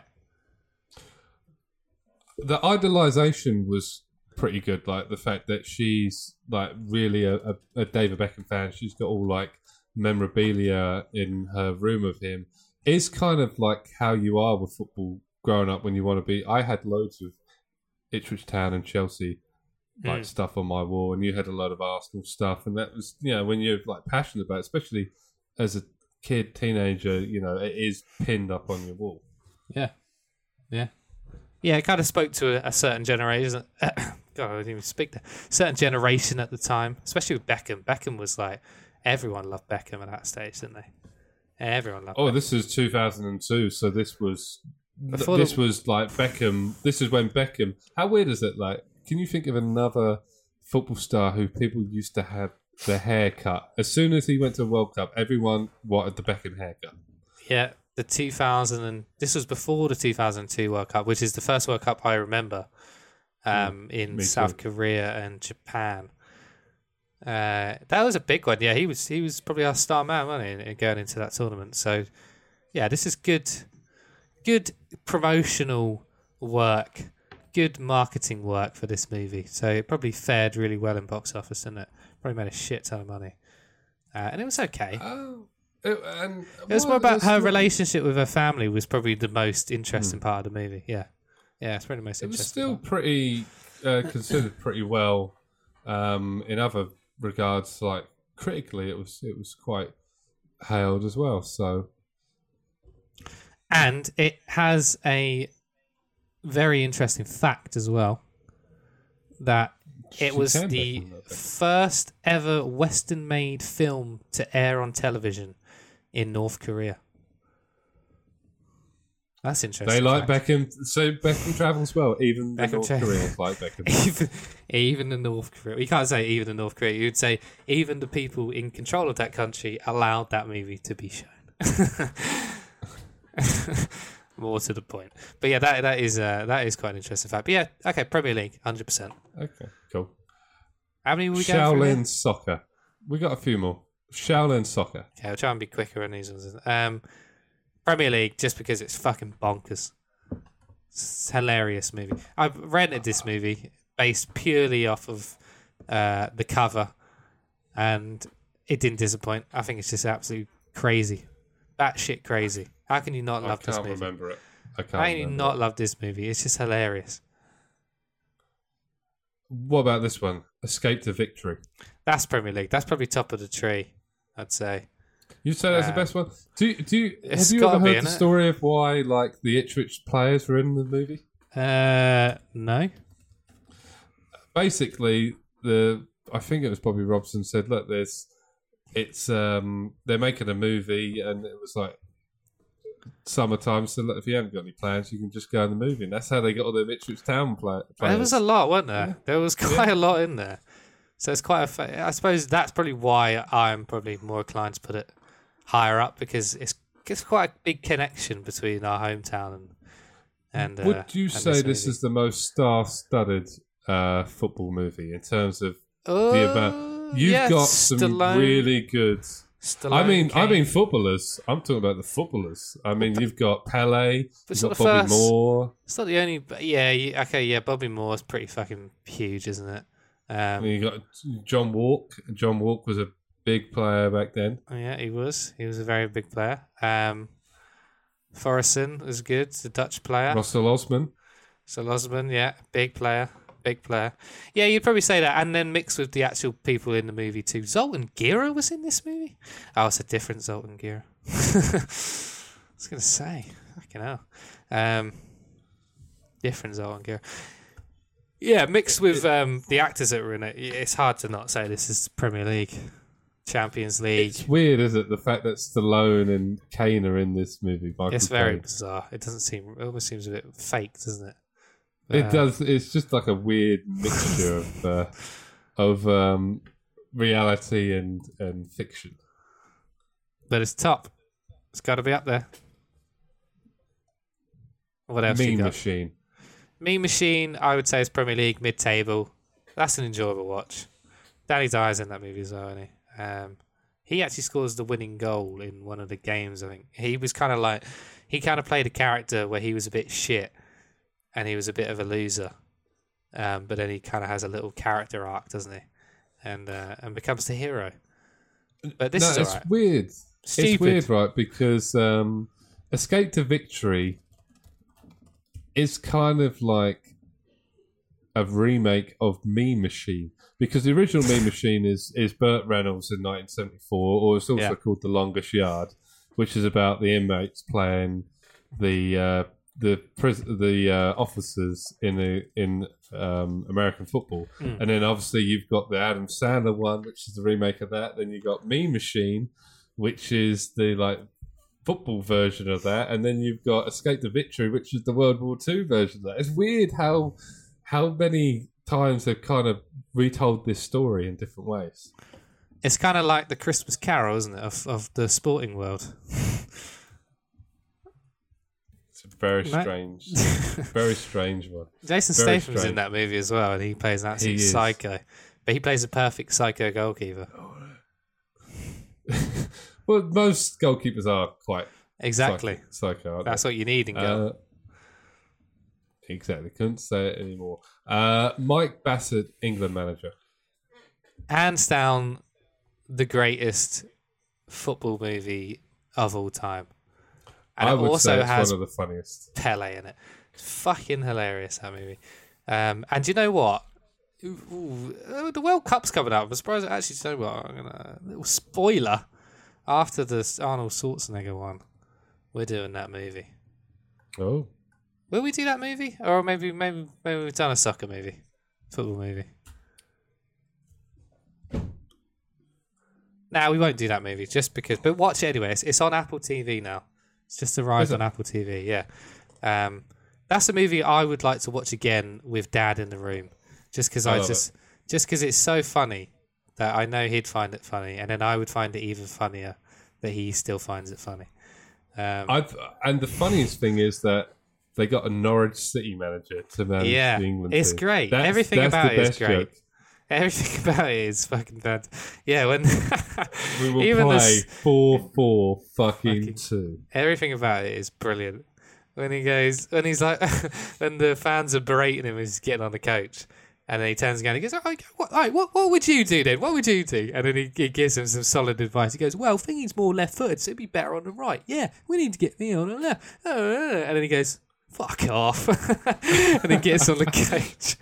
the idolization was pretty good. Like the fact that she's like really a, a, a David Beckham fan. She's got all like memorabilia in her room of him. Is kind of like how you are with football growing up when you want to be. I had loads of Ipswich Town and Chelsea like Mm. stuff on my wall, and you had a lot of Arsenal stuff, and that was, you know, when you're like passionate about it, especially as a kid, teenager, you know, it is pinned up on your wall. Yeah, yeah, yeah. It kind of spoke to a, a certain generation. God, I didn't even speak there. Certain generation at the time, especially with Beckham. Beckham was like everyone loved Beckham at that stage, didn't they? Everyone loved. Oh, Beckham. this is two thousand two, so this was Before this the- was like Beckham. This is when Beckham. How weird is it? Like, can you think of another football star who people used to have their hair cut? As soon as he went to a World Cup, everyone wanted the Beckham haircut. Yeah, the two thousand and this was before the two thousand two World Cup, which is the first World Cup I remember um, in me South too. Korea and Japan. Uh, that was a big one. Yeah, he was he was probably our star man, wasn't he, in- going into that tournament. So, yeah, this is good, good promotional work, good marketing work for this movie. So it probably fared really well in box office, didn't it? Probably made a shit ton of money, uh, and it was okay. Oh, it, and It was more well, about her it's- relationship with her family was probably the most interesting part of the movie. Yeah, yeah, it's probably the most It was interesting. still part. pretty uh, considered pretty well um, in other regards. Like critically, it was it was quite hailed as well. So And it has a very interesting fact as well that it She was can the Beckham, I think. first ever Western-made film to air on television in North Korea. That's interesting. They like fact. Beckham, so Beckham travels well. Even the Beckham North tra- Koreans like Beckham. even, even the North Korea. You can't say even the North Korea. You'd say even the people in control of that country allowed that movie to be shown. More to the point. But yeah, that that is uh, that is quite an interesting fact. But yeah, okay, Premier League, hundred percent. Okay, cool. How many were we going through? Shaolin here? Soccer. We got a few more. Shaolin Soccer. Okay, I'll try and be quicker on these ones. Um, Premier League, just because it's fucking bonkers. It's a hilarious movie. I've rented this movie based purely off of uh, the cover, and it didn't disappoint. I think it's just absolutely crazy. Batshit crazy. How can you not love this movie? I can't remember it. I can't How can you not it. love this movie? It's just hilarious. What about this one? Escape to Victory. That's Premier League. That's probably top of the tree, I'd say. You'd say that's Uh, the best one? Do you, do you, it's have you gotta ever be, heard the innit? story of why like the Ipswich players were in the movie? Uh, no. Basically, the I think it was Bobby Robson said, look, there's it's um they're making a movie and it was like summertime, so look, if you haven't got any plans, you can just go in the movie. And that's how they got all the Ipswich Town play- players. There was a lot, wasn't there? Yeah. There was quite a lot in there. So it's quite a. Fa- I suppose that's probably why I'm probably more inclined to put it higher up, because it's it's quite a big connection between our hometown and. and uh, Would you and say this, movie. is the most star-studded uh, football movie in terms of Oh, the amount? You've yeah, got some Stallone- really good. Stallone I mean, I came- mean footballers. I'm talking about the footballers. I mean, you've got Pele, It's you've not got the Bobby first- Moore. It's not the only. But yeah, you- okay, yeah. Bobby Moore's pretty fucking huge, isn't it? I Um, mean, you got John Walk. John Walk was a big player back then. Oh, yeah, he was. He was a very big player. Um, Forreston was good, the Dutch player. Russell Osman. So Osman, yeah, big player, big player. Yeah, you'd probably say that, and then mixed with the actual people in the movie too. Zoltan Gira was in this movie. Oh, it's a different Zoltan Gira. I was gonna say, fucking hell, um, different Zoltan Gira. Yeah, mixed with um, the actors that were in it, it's hard to not say this is Premier League, Champions League. It's weird, isn't it? The fact that Stallone and Kane are in this movie. Michael It's very Caine. bizarre. It doesn't seem. It almost seems a bit fake, doesn't it? It Uh, does. It's just like a weird mixture of uh, of um, reality and, and fiction. But it's top. It's got to be up there. What else you Mean got? Machine. Mean Machine, I would say, is Premier League mid-table. That's an enjoyable watch. Danny Dyer's in that movie as well, isn't he? Um, he actually scores the winning goal in one of the games, I think. He was kind of like... He kind of played a character where he was a bit shit and he was a bit of a loser. Um, but then he kind of has a little character arc, doesn't he? And uh, and becomes the hero. But this no, is it's alright. weird. Stupid. It's weird, right? Because um, Escape to Victory is kind of like a remake of Mean Machine. Because the original Mean Machine is, is Burt Reynolds in nineteen seventy-four, or it's also Yeah. called The Longest Yard, which is about the inmates playing the uh, the pris- the uh, officers in the, in um, American football. Mm. And then obviously you've got the Adam Sandler one, which is the remake of that. Then you've got Mean Machine, which is the like football version of that. And then you've got Escape to Victory, which is the World War Two version of that. It's weird how how many times they've kind of retold this story in different ways. It's kind of like the Christmas Carol, isn't it, of, of the sporting world? It's a very Right. strange, very strange one. Jason Very Statham's in strange. that movie as well, and he plays an absolute He is. psycho. But he plays a perfect psycho goalkeeper. Well, most goalkeepers are quite Exactly. psycho. psycho aren't That's what you need in they? goal. Uh, exactly. Couldn't say it anymore. Uh, Mike Bassett, England manager. Hands down, the greatest football movie of all time. And I it would also say it's has one of the funniest. Pele in it. It's fucking hilarious, that movie. Um, and you know what? Ooh, ooh, the World Cup's coming up. I'm surprised. Actually, you know what? I'm gonna little spoiler. After the Arnold Schwarzenegger one, we're doing that movie. Oh, Will we do that movie, or maybe maybe maybe we've done a soccer movie, football movie? Nah, we won't do that movie just because. But watch it anyway. It's, it's on Apple T V now. It's just arrived Is it? on Apple T V. Yeah, um, that's a movie I would like to watch again with Dad in the room, just because I I love just just because it's so funny that I know he'd find it funny, and then I would find it even funnier that he still finds it funny. Um, I've and the funniest thing is that they got a Norwich City manager to manage Yeah, the England it's team. great. That's- Everything that's about the it is best great. joke. Everything about it is fucking bad. Yeah, when We will even play this, four four fucking, Fucking- two. everything about it is brilliant. When he goes, when he's like, when the fans are berating him as he's getting on the coach, and then he turns around and he goes, oh, what, all right, what, what would you do then? What would you do? And then he, he gives him some solid advice. He goes, well, thingy's more left-footed, so it'd be better on the right. Yeah, we need to get me on the left. And then he goes, fuck off. And he gets on the coach.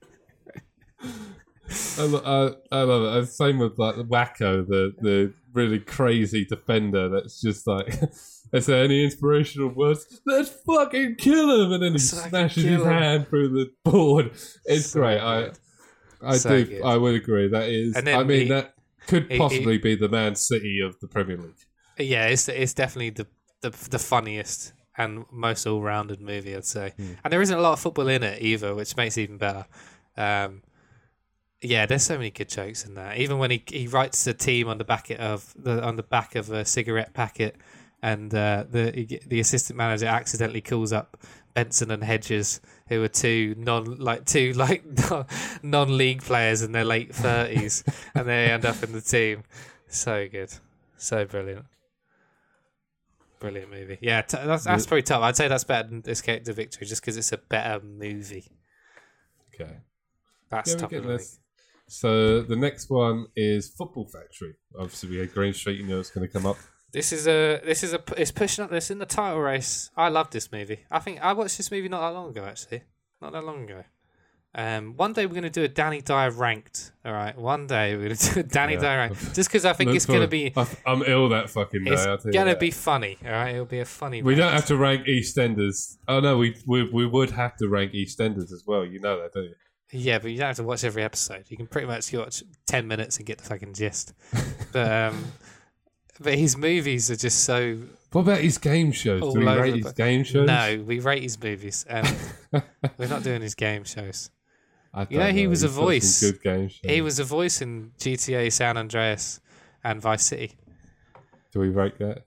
I, lo- I, I love it. And same with like the Wacko, the the really crazy defender. That's just like, is there any inspirational words? Let's fucking kill him! And then he Let's fucking smashes kill his him. hand through the board. It's So great. good. I I So do. good. I would agree. That is. And then I mean, he- that could he- possibly be the Man City of the Premier League. Yeah, it's it's definitely the the, the funniest and most all-rounded movie, I'd say. Hmm. And there isn't a lot of football in it either, which makes it even better. Um, yeah, there's so many good jokes in that. Even when he he writes the team on the back of the on the back of a cigarette packet, and uh, the he get- the assistant manager accidentally calls up Benson and Hedges, who are two non like two like non league players in their late thirties, and they end up in the team. So good, so brilliant. Brilliant movie. Yeah, t- that's, that's pretty tough. I'd say that's better than Escape to Victory just because it's a better movie. Okay. That's Yeah, we top get of the league. this. So the next one is Football Factory. Obviously, we had Green Street. You know it's going to come up. This is a this is a it's pushing up this in the title race. I love this movie. I think I watched this movie not that long ago actually. Not that long ago. Um, one day we're going to do a Danny Dyer ranked. All right, one day we're going to do a Danny Yeah. Dyer ranked. Just because I think Look it's going to forward- be I- I'm ill that fucking day. it's I'll tell you going to that. be funny. All right, it'll be a funny. We don't ranked. have to rank EastEnders. Oh no, we, we we would have to rank EastEnders as well. You know that, don't you? Yeah, but you don't have to watch every episode. You can pretty much watch ten minutes and get the fucking gist. But um, but his movies are just so. What about his game shows? All Do we over rate the his place. game shows? No, we rate his movies, and we're not doing his game shows. I You know, don't he was a He's got some voice. Good game shows. He was a voice in G T A San Andreas and Vice City. Do we rate that?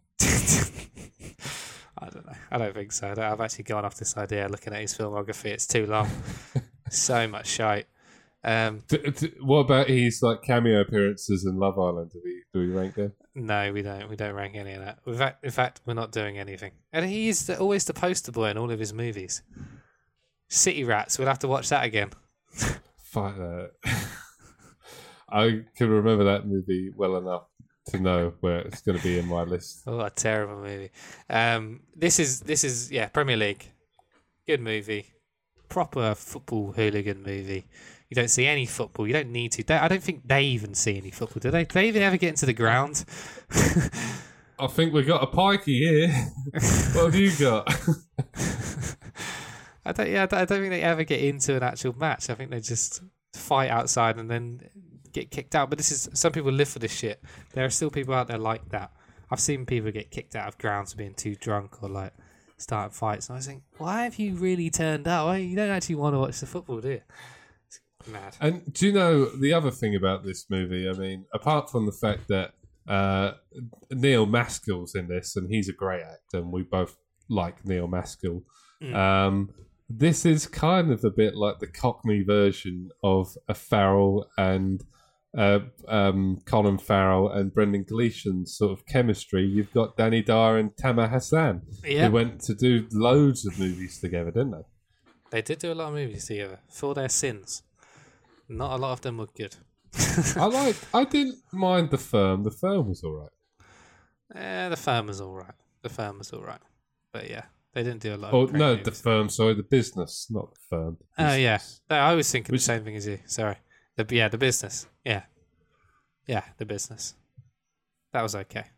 I don't know. I don't think so. I don't- I've actually gone off this idea looking at his filmography. It's too long. So much shite. Um, D- d- what about his like cameo appearances in Love Island? Do we do we rank them? no, we don't. We don't rank any of that. In fact, in fact, we're not doing anything. And he is the, always the poster boy in all of his movies. City Rats. We'll have to watch that again. Fuck that. I can remember that movie well enough to know where it's going to be in my list. Oh, a terrible movie. Um, this is this is yeah, Premier League. Good movie. Proper football hooligan movie. You don't see any football. You don't need to. They, I don't think they even see any football. Do they? Do they even ever get into the ground? I think we got a pikey here. What have you got? I don't. Yeah, I don't, I don't think they ever get into an actual match. I think they just fight outside and then get kicked out. But this is some people live for this shit. There are still people out there like that. I've seen people get kicked out of grounds for being too drunk or like starting fights. And I think, why have you really turned out? Why, you don't actually want to watch the football, do you? It's mad. And do you know the other thing about this movie? I mean, apart from the fact that uh, Neil Maskell's in this, and he's a great actor, and we both like Neil Maskell. Mm. Um, this is kind of a bit like the Cockney version of a Farrell and uh, um, Colin Farrell and Brendan Gleeson's sort of chemistry. You've got Danny Dyer and Tamer Hassan, Yeah, who went to do loads of movies together, didn't they? they did do a lot of movies together for their sins. Not a lot of them were good. I like. I didn't mind The Firm. The Firm was all right. Eh, the Firm was all right. The Firm was all right. But yeah, they didn't do a lot. Oh of great no, movies. The Firm. Sorry, The Business, not The Firm. The Oh yeah, Business. no, I was thinking Which- the same thing as you. Sorry, the yeah, the business. Yeah, yeah, the business. That was okay.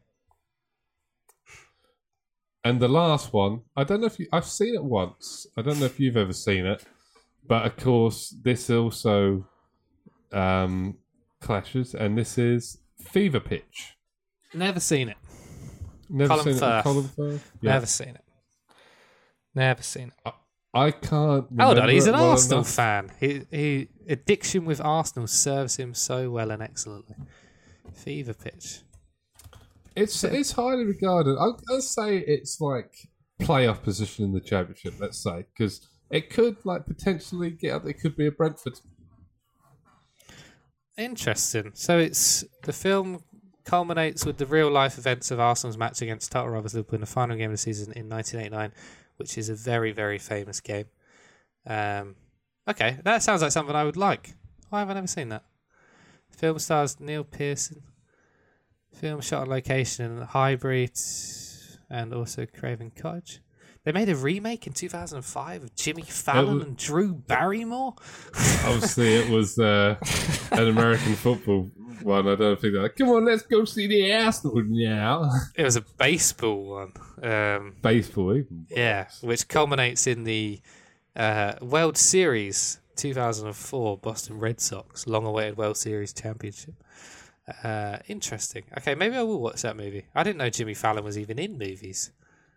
And the last one, I don't know if you, I've seen it once. I don't know if you've ever seen it, but of course this also um, clashes, and this is Fever Pitch. Never seen it. Never Colin seen it. Firth. With Colin Firth. Yeah. Never seen it. Never seen it. I can't. Hold on, remember he's it an well Arsenal enough. fan. He he, addiction with Arsenal serves him so well and excellently. Fever Pitch. It's it's highly regarded. I'll, I'll say it's like playoff position in the championship. Let's say because it could like potentially get up. It could be a Brentford. Interesting. So it's the film culminates with the real life events of Arsenal's match against Tottenham Rovers Liverpool in the final game of the season in nineteen eighty-nine, which is a very, very famous game. Um, okay, that sounds like something I would like. Why have I never seen that? Film stars Neil Pearson. Film shot on location in Highbury and also Craven Cottage. They made a remake in two thousand five of Jimmy Fallon was, and Drew Barrymore. Obviously, it was uh, an American football one. I don't think they're like, come on, let's go see the Arsenal now. It was a baseball one. Um, Baseball, even. yeah, which culminates in the uh, World Series two thousand four Boston Red Sox long-awaited World Series championship. Uh, interesting. Okay, maybe I will watch that movie. I didn't know Jimmy Fallon was even in movies.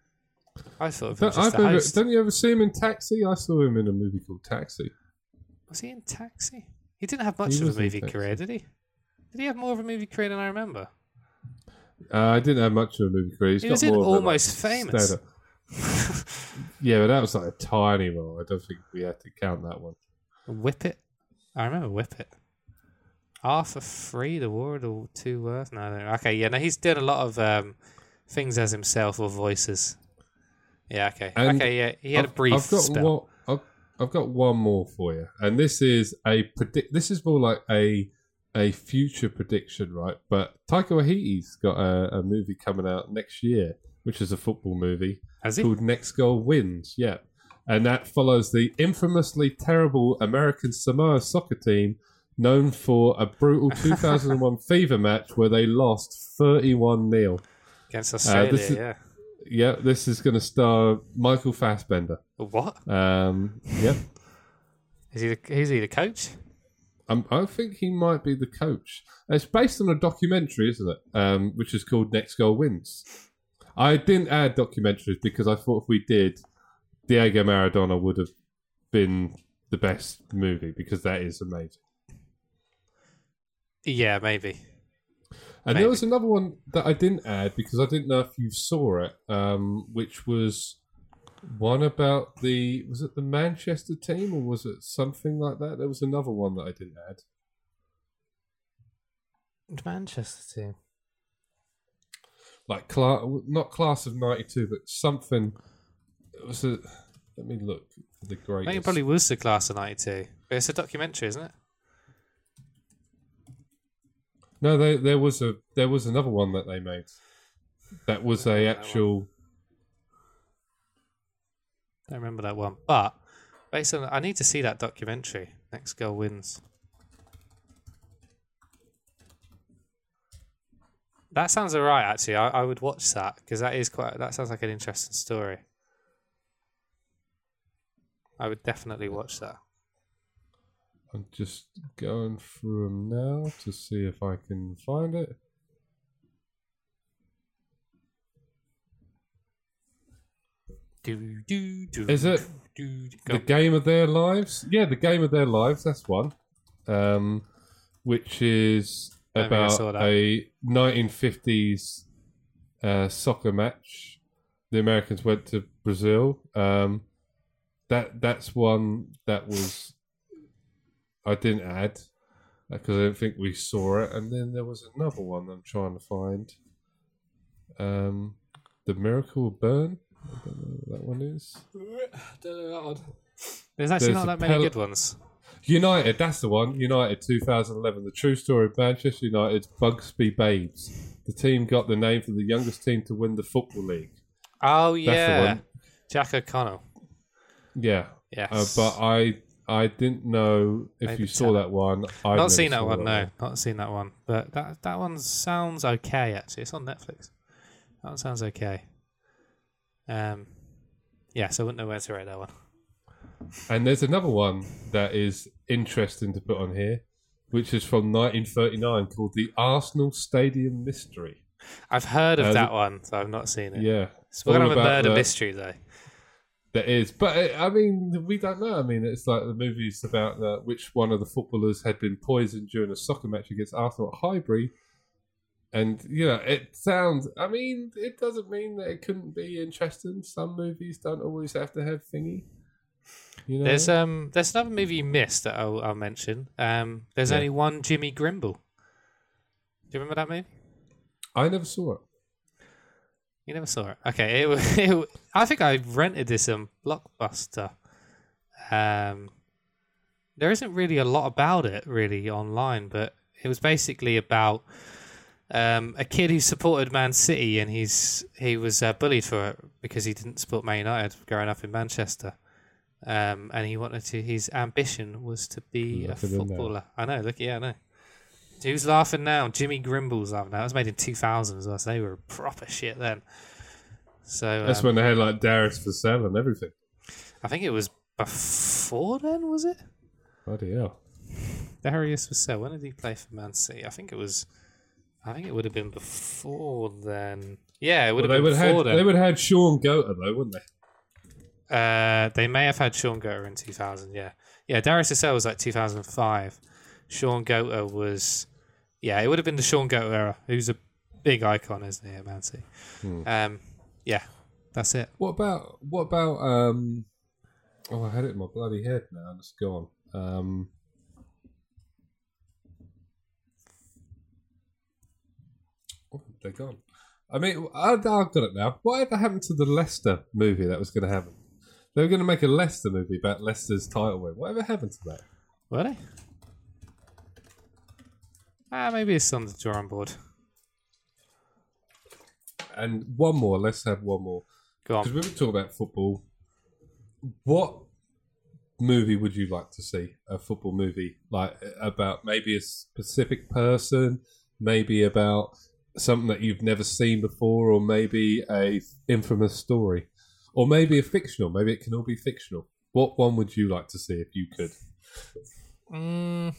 I thought of him Don't, just I've a never, host. don't you ever see him in Taxi? I saw him in a movie called Taxi. Was he in Taxi? He didn't have much He of was a in movie Taxi. career, did he? Did he have more of a movie career than I remember? Uh, I didn't have much of a movie career. He's He got was in more of a, Almost like, Famous. stand-up. Yeah, but that was like a tiny role. I don't think we had to count that one. Whip It. I remember Whip It. Arthur Free, The War of the Two Worlds. No, no. Okay, yeah, no, he's done a lot of um, things as himself or voices. Yeah, okay. And okay, yeah, he had I've, a brief I've got spell. One, I've, I've got one more for you, and this is a predict. This is more like a a future prediction, right? But Taika Waititi's got a, a movie coming out next year, which is a football movie Has he? called Next Goal Wins. Yeah, and that follows the infamously terrible American Samoa soccer team known for a brutal two thousand one FIFA match where they lost thirty-one nil. Against Australia, this is- yeah. Yeah, this is going to star Michael Fassbender. What? Um, yeah, Is he the, is he the coach? um, I think he might be the coach. It's based on a documentary, isn't it? Um, which is called Next Goal Wins. I didn't add documentaries because I thought if we did, Diego Maradona would have been the best movie because that is amazing. Yeah, maybe. And Maybe. there was another one that I didn't add because I didn't know if you saw it, um, which was one about the, was it the Manchester team or was it something like that? There was another one that I didn't add. The Manchester team. Like, cla- not Class of ninety-two, but something, it was a, let me look, the I think greatest. it probably was the Class of ninety-two. But it's a documentary, isn't it? No, there, there was a there was another one that they made. That was a that actual. Don't remember that one. But based on, I need to see that documentary. Next Goal Wins. That sounds alright. Actually, I, I would watch that because that is quite. That sounds like an interesting story. I would definitely watch that. I'm just going through them now to see if I can find it. Do, do, do, Is it do, do, The go. Game of Their Lives? Yeah, The Game of Their Lives. That's one. Um, which is I think I about saw that. a nineteen fifties uh, soccer match. The Americans went to Brazil. Um, that that's one that was I didn't add because I don't think we saw it. And then there was another one I'm trying to find. Um, The Miracle of Burn. I don't know what that one is. There's actually There's not a that many pel- good ones. United, that's the one. United twenty eleven. The true story of Manchester United's Bugsby Babes. The team got the name for the youngest team to win the Football League. Oh the yeah, one. Jack O'Connell. Yeah. Yes, Uh, but I I didn't know if Maybe you saw tell- that one. I've never not seen that saw one. No, not seen that one. But that that one sounds okay. Actually, it's on Netflix. That one sounds okay. Um, yeah, so I wouldn't know where to rate that one. And there's another one that is interesting to put on here, which is from nineteen thirty-nine called The Arsenal Stadium Mystery. I've heard of Uh, that the- one, so I've not seen it. Yeah. It's kind all of a about murder the- mystery, though. There is, but uh, I mean, we don't know. I mean, it's like the movie's about uh, which one of the footballers had been poisoned during a soccer match against Arsenal at Highbury, and you know, it sounds. I mean, it doesn't mean that it couldn't be interesting. Some movies don't always have to have thingy. You know, There's um there's another movie you missed that I'll, I'll mention. Um, there's Yeah. only one Jimmy Grimble. Do you remember that movie? I never saw it. You never saw it. Okay, it, wa- it, wa- I think I rented this on Blockbuster. Um, there isn't really a lot about it really online, but it was basically about um, a kid who supported Man City, and he's he was uh, bullied for it because he didn't support Man United growing up in Manchester. Um, and he wanted to. His ambition was to be Look a at him now. footballer. I know. Look, yeah, I know. Who's laughing now? Jimmy Grimble's laughing now. It was made in two thousand as well, so they were proper shit then. So That's um, when they had like Darius for sale and everything. I think it was before then, was it? Bloody hell. Darius Vassell. When did he play for Man City? I think it was. I think it would have been before then. Yeah, it would Well, have they been would before have then. they would have had Sean Goater though, wouldn't they? Uh, they may have had Sean Goater in two thousand. Yeah, yeah. Darius Vassell was like two thousand five. Sean Goater was. Yeah, it would have been the Sean Goater era, who's a big icon, isn't he, at Man City? Hmm. Um, yeah, that's it. What about what about um? Oh, I had it in my bloody head now. It's gone. Um, oh, they're gone. I mean, I, I've got it now. Whatever happened to the Leicester movie that was going to happen? They were going to make a Leicester movie about Leicester's title win. Whatever happened to that? Were they? Ah, maybe it's on the drawing board. And one more. Let's have one more. Go Because on. we were talking about football. What movie would you like to see? A football movie, like about maybe a specific person, maybe about something that you've never seen before, or maybe a infamous story, or maybe a fictional. Maybe it can all be fictional. What one would you like to see if you could? Mm.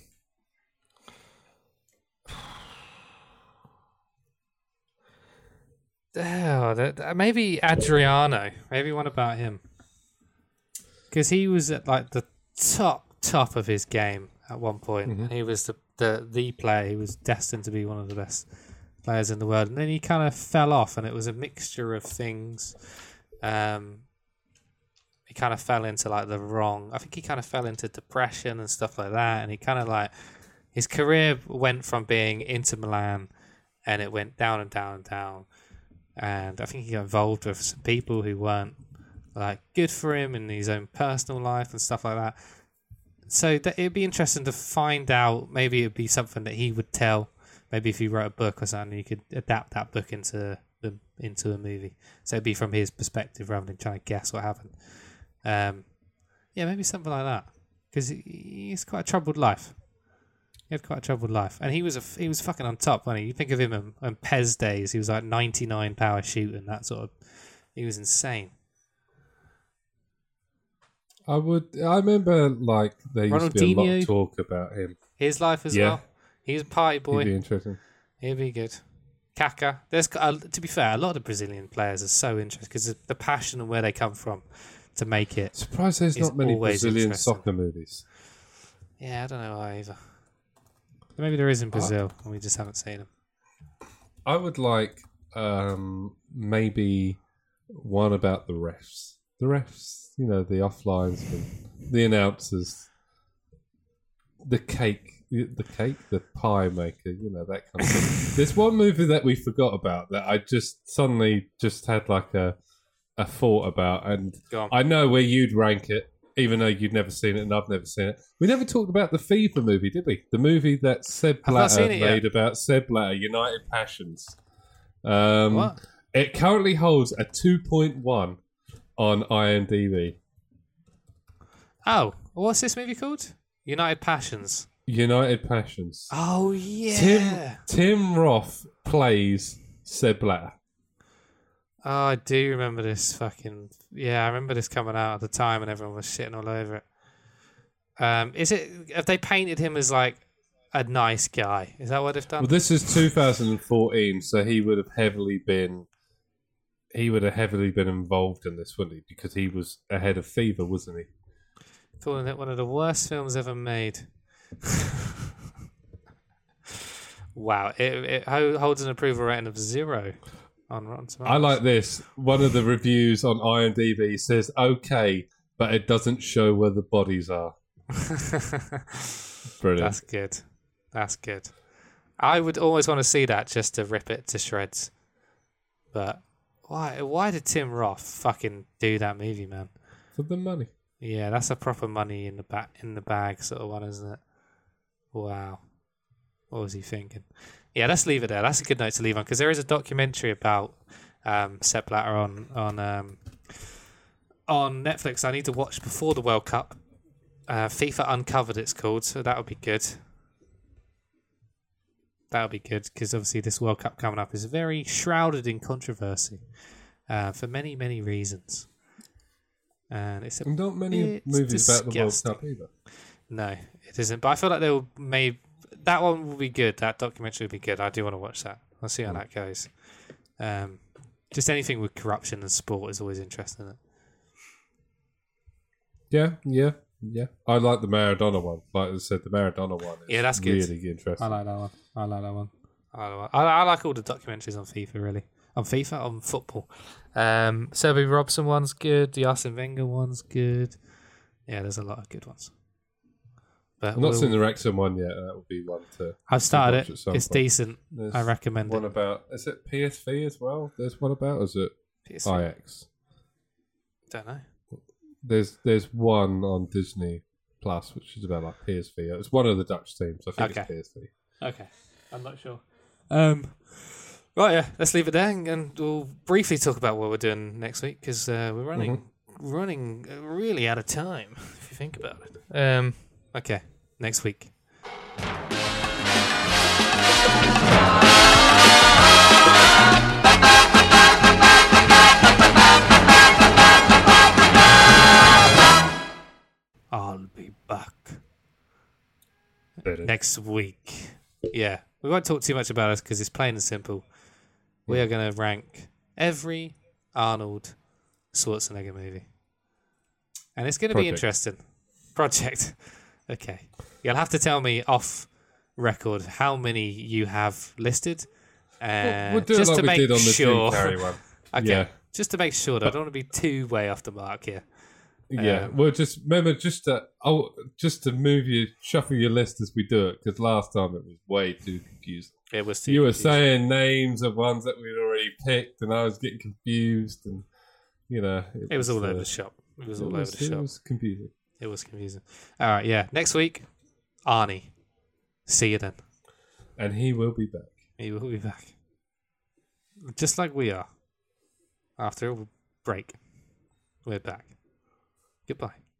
Oh, that, that- maybe Adriano. Maybe one about him. Because he was at like the top, top of his game at one point. Mhm. He was the, the, the player. He was destined to be one of the best players in the world. And then he kind of fell off, and it was a mixture of things. Um, he kind of fell into like the wrong. I think he kind of fell into depression and stuff like that. And he kind of like his career went from being Inter Milan, and it went down and down and down. And I think he got involved with some people who weren't like good for him in his own personal life and stuff like that. So that, it'd be interesting to find out. Maybe it'd be something that he would tell. Maybe if he wrote a book or something, you could adapt that book into the into a movie. So it'd be from his perspective rather than trying to guess what happened. Um, yeah, maybe something like that, because he, he's quite a troubled life. He had quite a troubled life, and he was a he was fucking on top, wasn't he? You think of him in, in Pez days, he was like ninety-nine power shooting, that sort of. He was insane. I would. I remember like there used to be a lot Ronaldinho. of talk about him. His life as Yeah. well. He was a party He'd boy. be interesting. He'd be good. Kaká. There's uh, to be fair, a lot of Brazilian players are so interesting because the passion and where they come from to make it. Surprised there's It's not many always Brazilian interesting. soccer movies. Yeah, I don't know why either. Maybe there is in Brazil, and we just haven't seen them. I would like um, maybe one about the refs. The refs, you know, the offlines, the announcers, the cake, the cake, the pie maker, you know, that kind of thing. There's one movie that we forgot about that I just suddenly just had like a a thought about, and Go on. I know where you'd rank it, even though you'd never seen it and I've never seen it. We never talked about the FIFA movie, did we? The movie that Seb I've not Blatter seen it yet. made about Seb Blatter, United Passions. Um, What? It currently holds a two point one on IMDb. Oh, what's this movie called? United Passions. United Passions. Oh yeah. Tim Tim Roth plays Seb Blatter. Oh, I do remember this fucking. Yeah, I remember this coming out at the time, and everyone was shitting all over it. Um, is it? Have they painted him as like a nice guy? Is that what they've done? Well, this is two thousand fourteen, so he would have heavily been. He would have heavily been involved in this, wouldn't he? Because he was ahead of Fever, wasn't he? Calling it one of the worst films ever made. Wow, it, it ho- holds an approval rating of zero on Rotten Tomatoes. I like this. One of the reviews on IMDb says, "Okay, but it doesn't show where the bodies are. Brilliant. That's good. That's good. I would always want to see that just to rip it to shreds. But why? Why did Tim Roth fucking do that movie, man? For the money. Yeah, that's a proper money in the back in the bag sort of one, isn't it? Wow. What was he thinking? Yeah, let's leave it there. That's a good note to leave on because there is a documentary about um, Sepp Blatter on on um, on Netflix. I need to watch before the World Cup. Uh, FIFA Uncovered, it's called, so that would be good. That would be good because obviously this World Cup coming up is very shrouded in controversy uh, for many many reasons. And it's a not many it's movies disgusting. about the World Cup either. No, it isn't. But I feel like they will maybe that one will be good. That documentary will be good. I do want to watch that. I'll see how mm. that goes. Um, just anything with corruption and sport is always interesting. Isn't it? Yeah, yeah, yeah. I like the Maradona one. Like I said, the Maradona one is yeah, that's good. Really interesting. I like that one. I like that one. I like, I, I like all the documentaries on FIFA. Really, on FIFA, on football. Um, Serby Robson one's good. The Arsene Wenger one's good. Yeah, there's a lot of good ones. But I've not we'll, seen the Wrexham one yet. That would be one to. I've started to it. It's point. decent. There's I recommend one it. About is it P S V as well? There's one about. Or is it P S V? Ajax? Don't know. There's there's one on Disney Plus which is about like P S V. It's one of the Dutch teams. I think okay. it's P S V. Okay, I'm not sure. Um, right, yeah. Let's leave it there, and, and we'll briefly talk about what we're doing next week because uh, we're running mm-hmm. running really out of time if you think about it. Um, okay, next week. I'll be back Better. next week. Yeah, we won't talk too much about this because it's plain and simple. We are going to rank every Arnold Schwarzenegger movie. And it's going to be interesting. Project. Okay. You'll have to tell me off record how many you have listed. Uh, we'll, we'll do just it like to we make did on the sure. Jim Carrey one. Okay. Yeah. Just to make sure that I don't want to be too way off the mark here. Yeah, Um, well, just remember, just to oh, just to move you, shuffle your list as we do it, because last time it was way too confusing. It was too You were confusing. saying names of ones that we'd already picked, and I was getting confused, and you know, it, it was, was all uh, over the shop. It was it all was, over the it shop. It was confusing. It was confusing. All right, yeah. Next week, Arnie. See you then. And he will be back. He will be back. Just like we are. After a break, we're back. Goodbye.